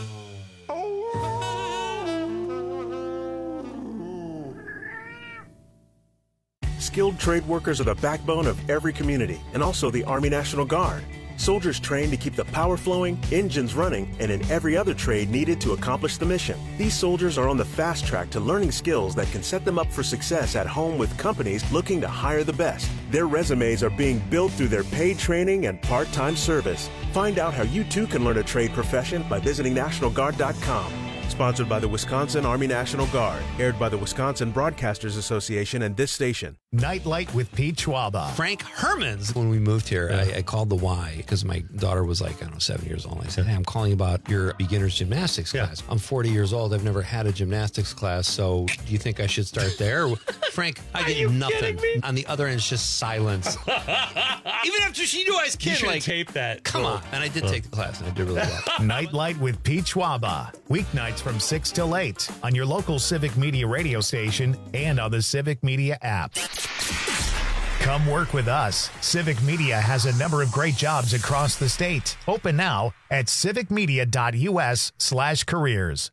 [SPEAKER 17] Skilled trade workers are the backbone of every community and also the Army National Guard. Soldiers trained to keep the power flowing, engines running, and in every other trade needed to accomplish the mission. These soldiers are on the fast track to learning skills that can set them up for success at home with companies looking to hire the best. Their resumes are being built through their paid training and part-time service. Find out how you too can learn a trade profession by visiting NationalGuard.com. Sponsored by the Wisconsin Army National Guard. Aired by the Wisconsin Broadcasters Association and this station.
[SPEAKER 1] Nightlight with Pete Schwaba.
[SPEAKER 18] Frank Hermans. When we moved here, I called the Y because my daughter was like, 7 years old. I said, hey, I'm calling about your beginner's gymnastics class. I'm 40 years old. I've never had a gymnastics class. So do you think I should start there? Frank, I get nothing. On the other end, it's just silence. Even after she knew I was kidding.
[SPEAKER 17] You should tape that.
[SPEAKER 18] Come on. And I did take the class, and I did really well.
[SPEAKER 1] Nightlight with Pete Schwaba. Weeknights from 6 till 8 on your local Civic Media radio station and on the Civic Media app. Come work with us. Civic Media has a number of great jobs across the state. Open now at civicmedia.us/careers.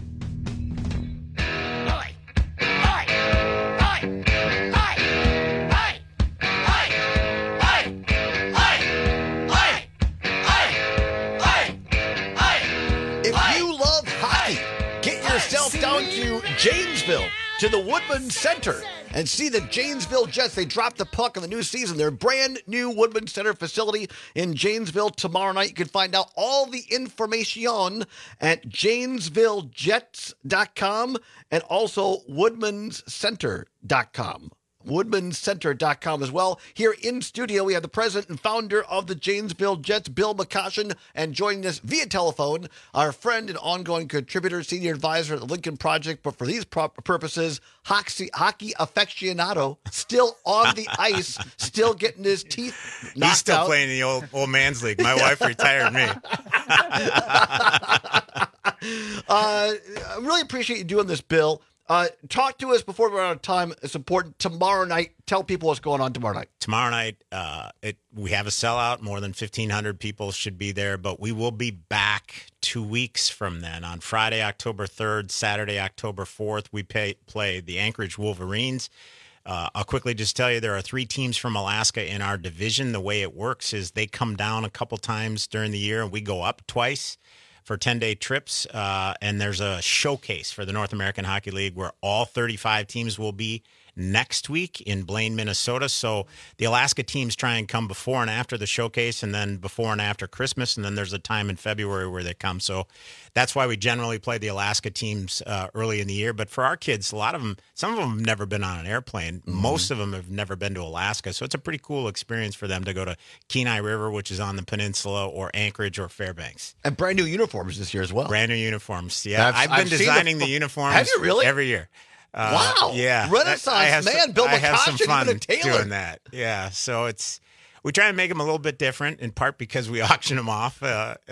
[SPEAKER 20] Down to Janesville, to the Woodman Center, and see the Janesville Jets. They dropped the puck in the new season. Their brand new Woodman Center facility in Janesville tomorrow night. You can find out all the information at JanesvilleJets.com and also WoodmansCenter.com. WoodmansCenter.com as well. Here in studio, we have the president and founder of the Janesville Jets, Bill McCoshen, and joining us via telephone, our friend and ongoing contributor, senior advisor at the Lincoln Project, but for these purposes, hockey aficionado, still on the ice, still getting his teeth knocked out.
[SPEAKER 15] He's still playing the old man's league. My wife retired me.
[SPEAKER 20] I really appreciate you doing this, Bill. Talk to us before we're out of time. It's important. Tomorrow night, tell people what's going on tomorrow night.
[SPEAKER 15] Tomorrow night, we have a sellout. More than 1,500 people should be there, but we will be back 2 weeks from then. On Friday, October 3rd, Saturday, October 4th, we play the Anchorage Wolverines. I'll quickly just tell you there are 3 teams from Alaska in our division. The way it works is they come down a couple times during the year, and we go up twice for 10-day trips, and there's a showcase for the North American Hockey League where all 35 teams will be next week in Blaine, Minnesota. So the Alaska teams try and come before and after the showcase, and then before and after Christmas, and then there's a time in February where they come. So that's why we generally play the Alaska teams early in the year. But for our kids, a lot of them, some of them have never been on an airplane. Mm-hmm. Most of them have never been to Alaska. So it's a pretty cool experience for them to go to Kenai River, which is on the peninsula, or Anchorage or Fairbanks.
[SPEAKER 20] And brand new uniforms this year as well.
[SPEAKER 15] Brand new uniforms. Yeah, I've been designing the uniforms.
[SPEAKER 20] Have you really?
[SPEAKER 15] Every year.
[SPEAKER 20] Wow.
[SPEAKER 15] Yeah.
[SPEAKER 20] Renaissance man, Bill McCoshen.
[SPEAKER 15] I have some fun
[SPEAKER 20] even a tailor.
[SPEAKER 15] doing that. Yeah. So we try and make them a little bit different, in part because we auction them off. But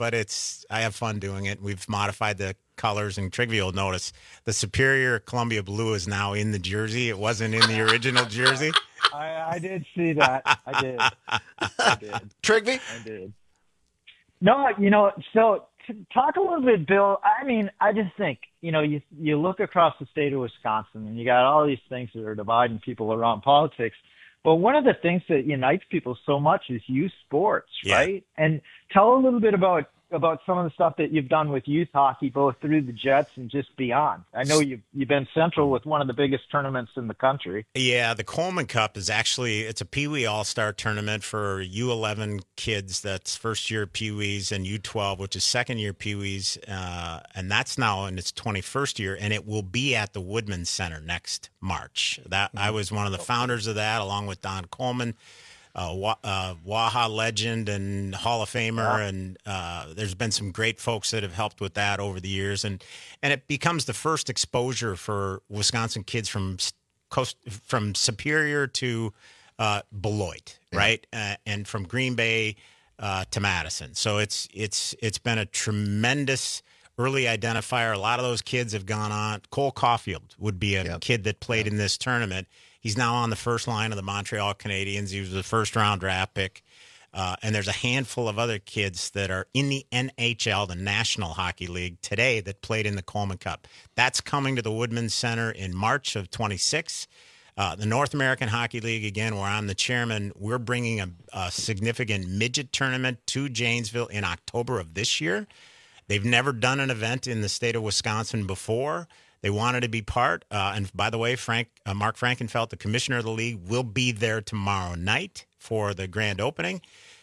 [SPEAKER 15] I have fun doing it. We've modified the colors, and Trigby will notice the Superior Columbia blue is now in the jersey. It wasn't in the original jersey.
[SPEAKER 13] I did see that. I did.
[SPEAKER 20] Trigby?
[SPEAKER 13] I did. No, so talk a little bit, Bill. I mean, I just think, you look across the state of Wisconsin and you got all these things that are dividing people around politics. But one of the things that unites people so much is youth sports, right? And tell a little bit about some of the stuff that you've done with youth hockey, both through the Jets and just beyond. I know you've been central with one of the biggest tournaments in the country.
[SPEAKER 15] Yeah, the Coleman Cup is it's a Pee Wee All-Star tournament for U11 kids. That's first-year Pee Wees, and U12, which is second-year Pee Wees. And that's now in its 21st year, and it will be at the Woodman Center next March. I was one of the founders of that, along with Don Coleman. Waha legend and Hall of Famer, and there's been some great folks that have helped with that over the years, and it becomes the first exposure for Wisconsin kids from Superior to Beloit, right, and from Green Bay to Madison. So it's been a tremendous early identifier. A lot of those kids have gone on. Cole Caulfield would be a kid that played in this tournament. He's now on the first line of the Montreal Canadiens. He was a first-round draft pick. And there's a handful of other kids that are in the NHL, the National Hockey League, today that played in the Coleman Cup. That's coming to the Woodman Center in March of 26. The North American Hockey League, again, where I'm the chairman, we're bringing a significant midget tournament to Janesville in October of this year. They've never done an event in the state of Wisconsin before. They wanted to be part. And by the way, Mark Frankenfeld, the commissioner of the league, will be there tomorrow night for the grand opening.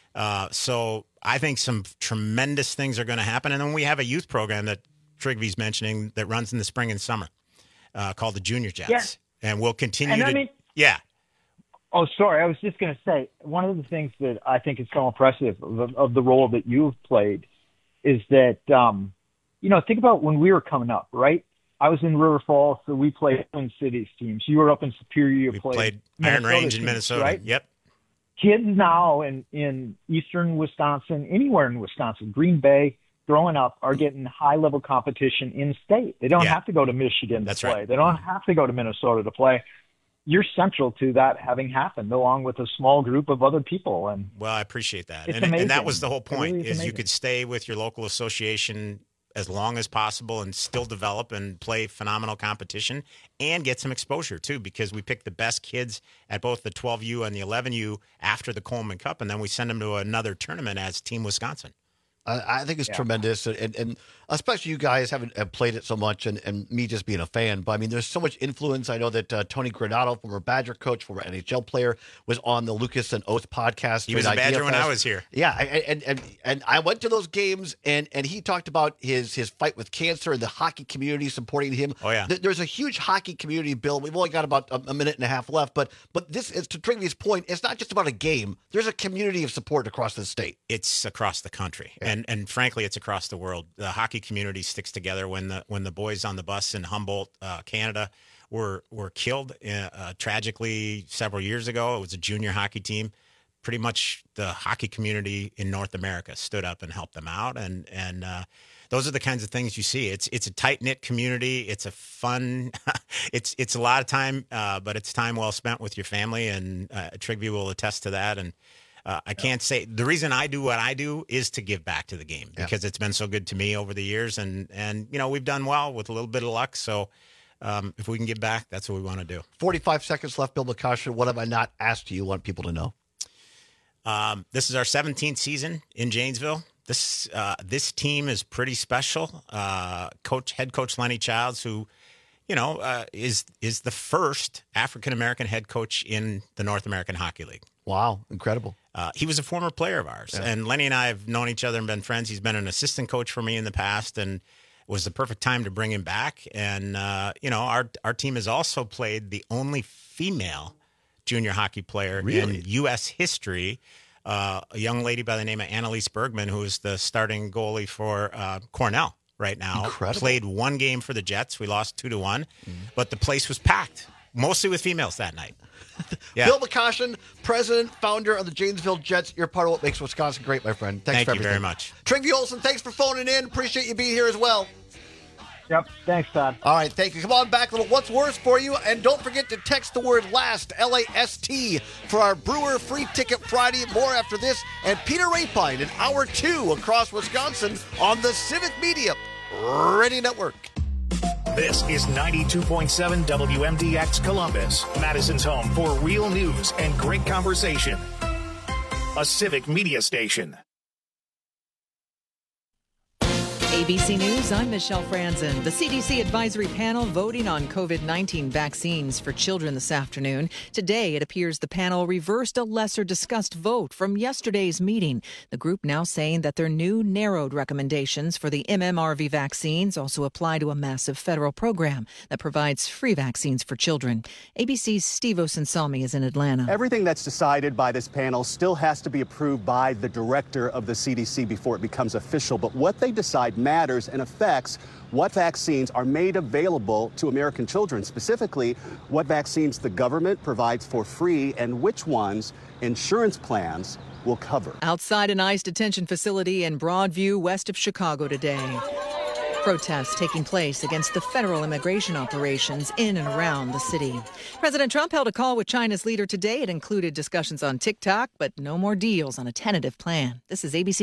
[SPEAKER 15] So I think some tremendous things are going to happen. And then we have a youth program that Trigby's mentioning that runs in the spring and summer called the Junior Jets. Yeah. And we'll continue yeah.
[SPEAKER 13] Oh, sorry. I was just going to say, one of the things that I think is so impressive of the role that you've played is that, think about when we were coming up, right? I was in River Falls, so we played Twin Cities teams. You were up in Superior.
[SPEAKER 15] We played Iron Range in Minnesota,
[SPEAKER 13] right?
[SPEAKER 15] Yep.
[SPEAKER 13] Kids now in eastern Wisconsin, anywhere in Wisconsin, Green Bay, growing up, are getting high-level competition in-state. They don't have to go to Michigan to play. Right. They don't have to go to Minnesota to play. You're central to that having happened, along with a small group of other people. And
[SPEAKER 15] well, I appreciate that.
[SPEAKER 13] And
[SPEAKER 15] that was the whole point, is you could stay with your local association as long as possible and still develop and play phenomenal competition and get some exposure too, because we pick the best kids at both the 12U and the 11U after the Coleman Cup, and then we send them to another tournament as Team Wisconsin.
[SPEAKER 20] I think it's tremendous, and especially you guys haven't played it so much, and me just being a fan. But I mean, there's so much influence. I know that Tony Granato, former Badger coach, former NHL player, was on the Lucas and Oath podcast.
[SPEAKER 15] He was a Badger when I was here.
[SPEAKER 20] Yeah, and I went to those games, and he talked about his fight with cancer and the hockey community supporting him.
[SPEAKER 15] Oh yeah,
[SPEAKER 20] there's a huge hockey community, Bill. We've only got about a minute and a half left, but this is, to Trigby's point, it's not just about a game. There's a community of support across the state.
[SPEAKER 15] It's across the country, and frankly, it's across the world. The hockey community sticks together. When the boys on the bus in Humboldt, Canada, were killed tragically several years ago, it was a junior hockey team. Pretty much the hockey community in North America stood up and helped them out, and those are the kinds of things you see. It's a tight-knit community. It's a fun, it's a lot of time, but it's time well spent with your family, and Trigby will attest to that. And I can't say the reason I do what I do is to give back to the game because it's been so good to me over the years, and we've done well with a little bit of luck. So if we can give back, that's what we want to do.
[SPEAKER 20] 45 seconds left, Bill McCoshen. What have I not asked you want people to know?
[SPEAKER 15] This is our 17th season in Janesville. This team is pretty special. Head coach Lenny Childs, who, is the first African-American head coach in the North American Hockey League.
[SPEAKER 20] Wow, incredible.
[SPEAKER 15] He was a former player of ours, and Lenny and I have known each other and been friends. He's been an assistant coach for me in the past, and it was the perfect time to bring him back. And, our team has also played the only female junior hockey player in U.S. history, a young lady by the name of Annalise Bergman, who is the starting goalie for Cornell right now.
[SPEAKER 20] Incredible.
[SPEAKER 15] Played one game for the Jets. We lost 2-1, but the place was packed, mostly with females that night. Yeah.
[SPEAKER 20] Bill McCoshen, president, founder of the Janesville Jets. You're part of what makes Wisconsin great, my friend. Thank
[SPEAKER 15] you very much.
[SPEAKER 20] Trigby Olson, thanks for phoning in. Appreciate you being here as well.
[SPEAKER 13] Yep. Thanks, Todd.
[SPEAKER 20] All right. Thank you. Come on back. A little What's Worse for you. And don't forget to text the word LAST, LAST, for our Brewer Free Ticket Friday. More after this. And Peter Rapine in Hour 2 across Wisconsin on the Civic Media Radio Network.
[SPEAKER 1] This is 92.7 WMDX Columbus, Madison's home for real news and great conversation. A Civic Media station.
[SPEAKER 2] ABC News, I'm Michelle Franzen. The CDC advisory panel voting on COVID-19 vaccines for children this afternoon. Today, it appears the panel reversed a lesser discussed vote from yesterday's meeting. The group now saying that their new narrowed recommendations for the MMRV vaccines also apply to a massive federal program that provides free vaccines for children. ABC's Steve Osensalmi is in Atlanta.
[SPEAKER 5] Everything that's decided by this panel still has to be approved by the director of the CDC before it becomes official. But what they decide matters and affects what vaccines are made available to American children, specifically what vaccines the government provides for free and which ones insurance plans will cover.
[SPEAKER 2] Outside an ICE detention facility in Broadview, west of Chicago today. Protests taking place against the federal immigration operations in and around the city. President Trump held a call with China's leader today. It included discussions on TikTok, but no more deals on a tentative plan. This is ABC.